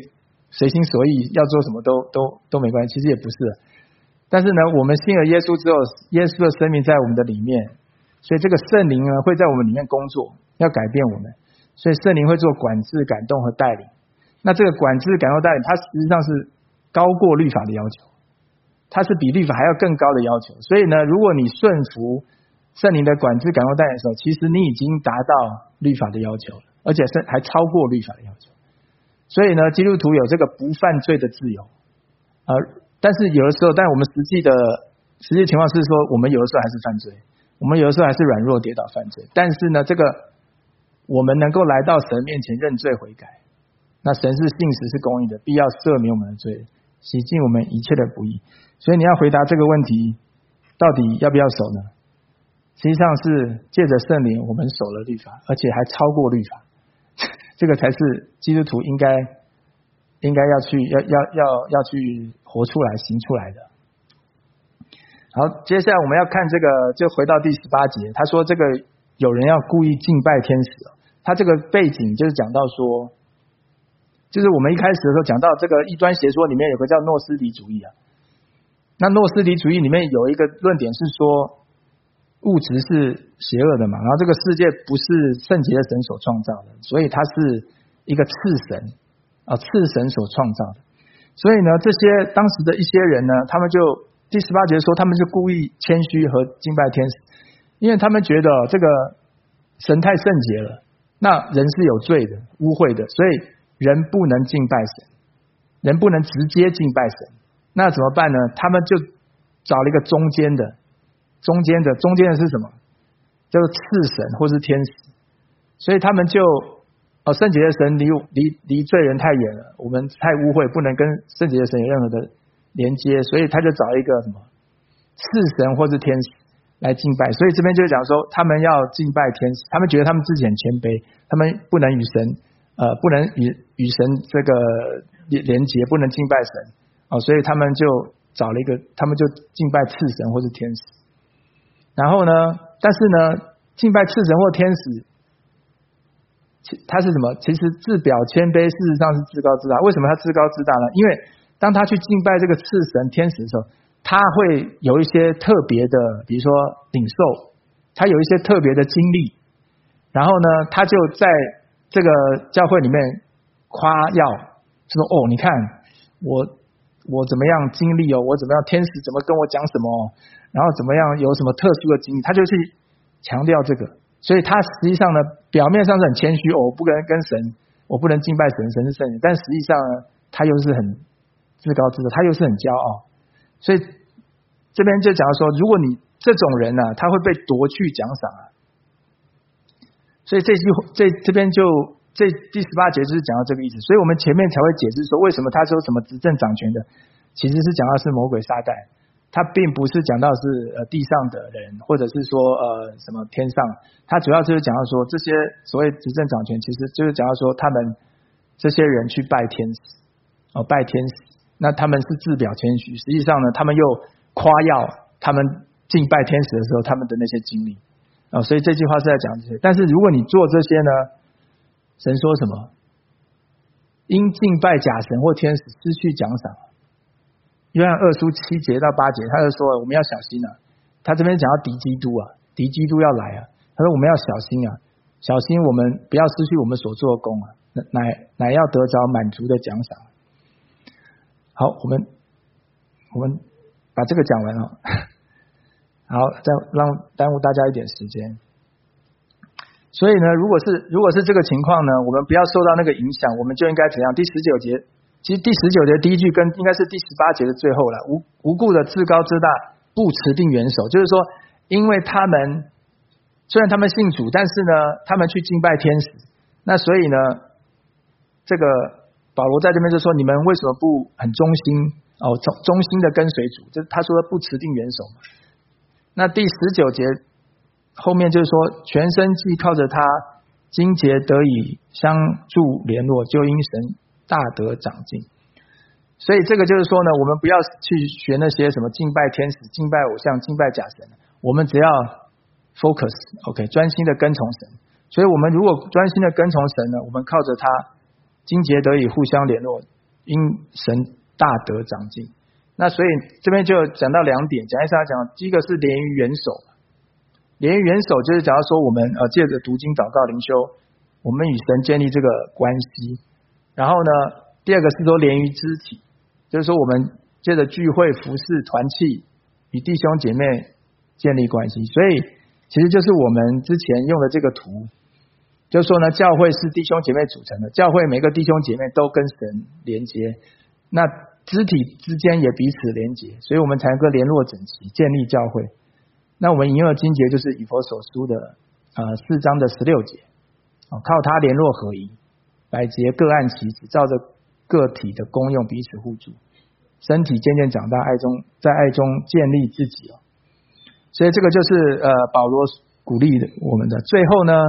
随心所欲要做什么都没关系，其实也不是。但是呢，我们信了耶稣之后，耶稣的生命在我们的里面，所以这个圣灵呢会在我们里面工作，要改变我们，所以圣灵会做管制、感动和带领。那这个管制、感动、带领，它实际上是高过律法的要求，它是比律法还要更高的要求。所以呢，如果你顺服圣灵的管制、感动、带领的时候，其实你已经达到律法的要求了，而且是还超过律法的要求。所以呢，基督徒有这个不犯罪的自由，但是有的时候，但我们实际情况是说，我们有的时候还是犯罪，我们有的时候还是软弱跌倒犯罪。但是呢，这个我们能够来到神面前认罪悔改，那神是信实是公义的，必要赦免我们的罪，洗净我们一切的不义。所以你要回答这个问题，到底要不要守呢？实际上是借着圣灵，我们守了律法，而且还超过律法。这个才是基督徒应该要去活出来、行出来的。好，接下来我们要看这个，就回到第18节，他说这个有人要故意敬拜天使，他这个背景就是讲到说，就是我们一开始的时候讲到这个异端邪说里面有个叫诺斯底主义啊。那诺斯底主义里面有一个论点是说，物质是邪恶的嘛，然后这个世界不是圣洁的神所创造的，所以它是一个次神所创造的。所以呢，这些当时的一些人呢，他们就第18节说，他们就故意谦虚和敬拜天使，因为他们觉得这个神太圣洁了，那人是有罪的、污秽的，所以人不能敬拜神，人不能直接敬拜神。那怎么办呢？他们就找了一个中间的是什么？叫做次神或是天使。所以他们就圣洁的神离罪人太远了，我们太污秽，不能跟圣洁的神有任何的连接，所以他就找一个什么次神或是天使来敬拜。所以这边就讲说，他们要敬拜天使，他们觉得他们自己很谦卑，他们不能与神与神这个连接，不能敬拜神所以他们就找了一个，他们就敬拜次神或是天使。然后呢，但是呢，敬拜次神或天使，他是什么？其实自表谦卑，事实上是自高自大。为什么他自高自大呢？因为当他去敬拜这个次神、天使的时候，他会有一些特别的，比如说领受，他有一些特别的经历，然后呢，他就在这个教会里面夸耀，说你看我怎么样经历我怎么样，天使怎么跟我讲什么，然后怎么样有什么特殊的经历，他就去强调这个。所以他实际上呢，表面上是很谦虚我不跟神，我不能敬拜神，神是圣人，但实际上呢，他又是很自高自大，他又是很骄傲。所以这边就讲说，如果你这种人呢，他会被夺去奖赏所以这边就这第18节就是讲到这个意思。所以我们前面才会解释说，为什么他说什么执政掌权的，其实是讲到是魔鬼撒旦，他并不是讲到是地上的人，或者是说什么天上，他主要就是讲到说，这些所谓执政掌权，其实就是讲到说他们这些人去拜天使拜天使，那他们是自表谦虚，实际上呢，他们又夸耀他们敬拜天使的时候他们的那些经历所以这句话是在讲这些。但是如果你做这些呢，神说什么？因敬拜假神或天使失去奖赏。约翰2书7节到8节，他就说我们要小心他这边讲到敌基督敌基督要来他说我们要小心小心我们不要失去我们所做的功乃要得着满足的奖赏。好，我们把这个讲完好，再让耽误大家一点时间。所以呢，如果是这个情况呢，我们不要受到那个影响，我们就应该怎样？第19节，其实第19节第一句跟应该是第18节的最后了。无故的自高自大，不持定元首，就是说，因为他们虽然他们信主，但是呢，他们去敬拜天使，那所以呢，这个保罗在这边就说，你们为什么不很忠心忠心的跟随主？这他说不持定元首嘛。那第19节后面就是说，全身既靠着他经节得以相助联络，就因神大得长进。所以这个就是说呢，我们不要去学那些什么敬拜天使、敬拜偶像、敬拜假神，我们只要 focus OK 专心的跟从神。所以我们如果专心的跟从神呢，我们靠着他经节得以互相联络， 因神大得长进。那所以这边就讲到2点，讲一下讲，第一个是连于元首，连于元首就是假如说我们借着读经祷告灵修，我们与神建立这个关系。然后呢，第二个是说连于肢体，就是说我们借着聚会服侍团契与弟兄姐妹建立关系。所以其实就是我们之前用的这个图，就是说呢，教会是弟兄姐妹组成的，教会每个弟兄姐妹都跟神连接，那肢体之间也彼此连结，所以我们才能够联络整齐，建立教会。那我们引用的经节就是以弗所书的4章的16节，靠它联络合一，百节各按其职，照着个体的功用彼此互助，身体渐渐长大，在爱中建立自己。所以这个就是保罗鼓励我们的。最后呢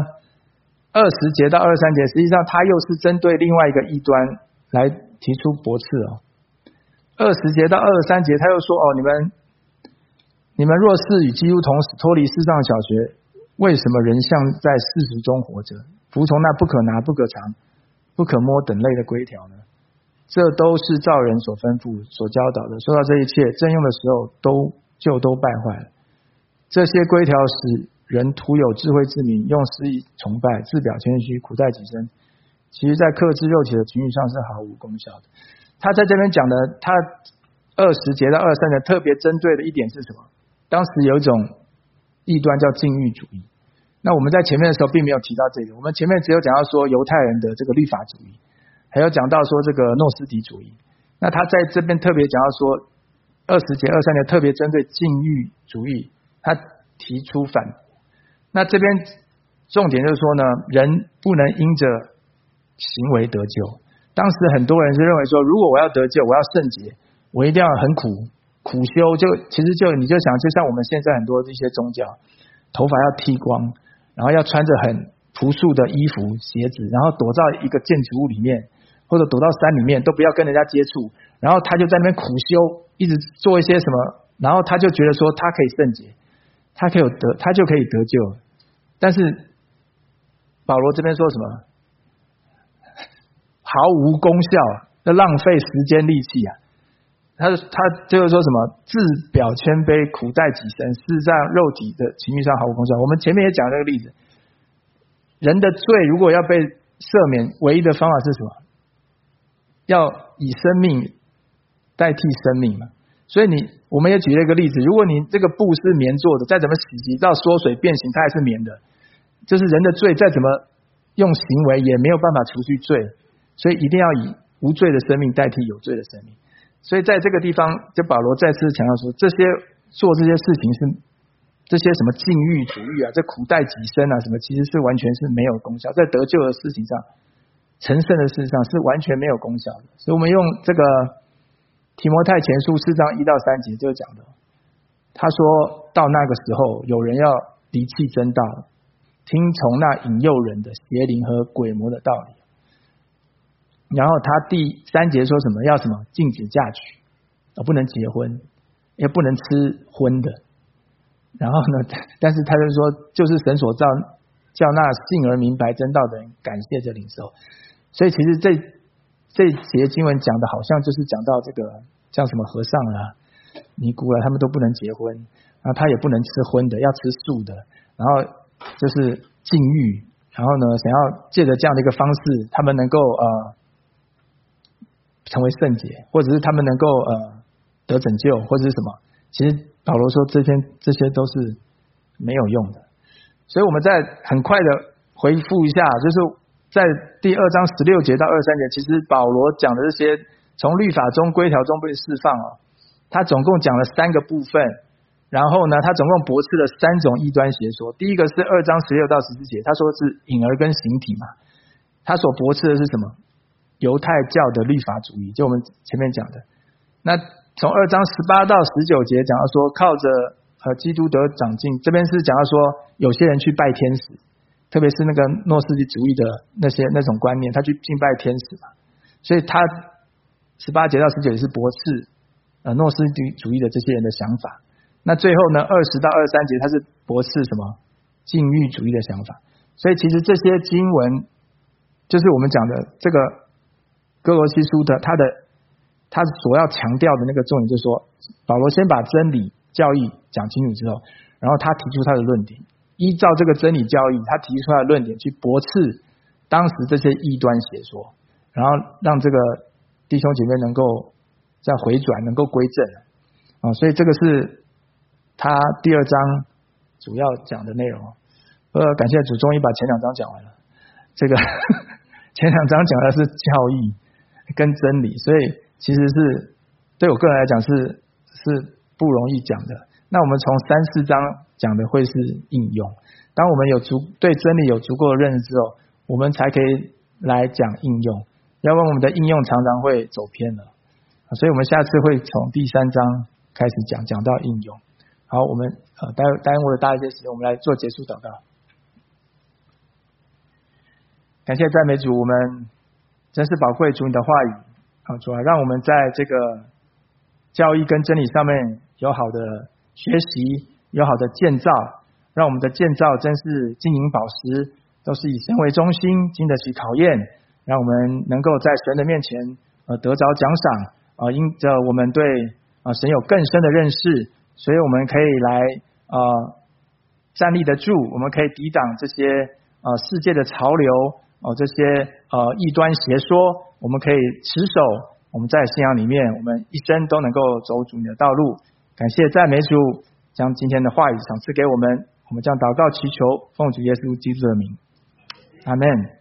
，20节到23节，实际上他又是针对另外一个异端来提出驳斥。20节到23节他又说，你们若是与基督同死，脱离世上的小学，为什么仍像在世俗中活着，服从那不可拿、不可尝、不可摸等类的规条呢？这都是照人所吩咐、所教导的。说到这一切，正用的时候都败坏了。这些规条使人徒有智慧之名，用私意崇拜，自表谦虚，苦待己身，其实在克制肉体的情欲上是毫无功效的。他在这边讲的，他20节到23节特别针对的一点是什么？当时有一种异端叫禁欲主义。那我们在前面的时候并没有提到这个，我们前面只有讲到说犹太人的这个律法主义，还有讲到说这个诺斯底主义。那他在这边特别讲到说20节23节特别针对禁欲主义，他提出反驳。那这边重点就是说呢，人不能因着行为得救。当时很多人是认为说，如果我要得救，我要圣洁，我一定要很苦修，其实你就想，就像我们现在很多这些宗教，头发要剃光，然后要穿着很朴素的衣服鞋子，然后躲到一个建筑物里面，或者躲到山里面，都不要跟人家接触，然后他就在那边苦修，一直做一些什么，然后他就觉得说他可以圣洁，他就可以得救。但是保罗这边说什么？毫无功效，要浪费时间力气啊！他就是说什么自表谦卑，苦待己身，是在肉体的情欲上毫无功效。我们前面也讲这个例子，人的罪如果要被赦免，唯一的方法是什么？要以生命代替生命嘛。所以我们也举了一个例子，如果你这个布是棉做的，再怎么洗涤到缩水变形，它还是棉的。就是人的罪再怎么用行为也没有办法除去罪，所以一定要以无罪的生命代替有罪的生命。所以在这个地方，就保罗再次强调说，做这些事情是这些什么禁欲主义啊，这苦待己身啊什么，其实是完全是没有功效，在得救的事情上，成圣的事情上是完全没有功效的。所以我们用这个提摩太前书4章1到3节就讲的，他说到那个时候，有人要离弃真道，听从那引诱人的邪灵和鬼魔的道理。然后他第3节说什么？要什么？禁止嫁娶，不能结婚，也不能吃荤的。然后呢，但是他就说，就是神所造，叫那信而明白真道的人感谢着领受。所以其实这节经文讲的好像就是讲到这个像什么和尚啊、尼姑啊，他们都不能结婚，然后他也不能吃荤的，要吃素的，然后就是禁欲，然后呢，想要借着这样的一个方式，他们能够成为圣洁，或者是他们能够得拯救，或者是什么。其实保罗说这些都是没有用的。所以我们再很快的回复一下，就是在第2章16节到23节，其实保罗讲的这些从律法中规条中被释放他总共讲了3个部分，然后呢，他总共驳斥了3种异端邪说。第一个是2章16到14节，他说是影儿跟形体嘛，他所驳斥的是什么？犹太教的律法主义，就我们前面讲的。那从2章18到19节讲到说，靠着基督得长进，这边是讲到说有些人去拜天使，特别是那个诺斯底主义的那种观念，他去敬拜天使嘛，所以他18节到19节是驳斥诺斯底主义的这些人的想法。那最后呢，20到23节他是驳斥什么？禁欲主义的想法。所以其实这些经文就是我们讲的这个哥罗西书的它的他所要强调的那个重点就是说，保罗先把真理教义讲清楚之后，然后他提出他的论点，依照这个真理教义，他提出他的论点去驳斥当时这些异端邪说，然后让这个弟兄姐妹能够再回转，能够归正所以这个是他第2章主要讲的内容。感谢主，终于把前2章讲完了。这个前2章讲的是教义跟真理，所以其实是对我个人来讲是不容易讲的。那我们从3、4章讲的会是应用，当我们对真理有足够的认识之后，我们才可以来讲应用，要不然我们的应用常常会走偏了。所以我们下次会从第3章开始讲到应用。好，我们耽误了大家一些时间，我们来做结束祷告。感谢赞美主，我们真是宝贵主你的话语主啊，让我们在这个教义跟真理上面有好的学习，有好的建造，让我们的建造真是金银宝石，都是以神为中心，经得起考验，让我们能够在神的面前得着奖赏因着我们对神有更深的认识，所以我们可以来站立得住，我们可以抵挡这些世界的潮流这些异端邪说，我们可以持守我们在信仰里面，我们一生都能够走主你的道路。感谢赞美主，将今天的话语赏赐给我们，我们将祷告祈求，奉主耶稣基督的名，阿们。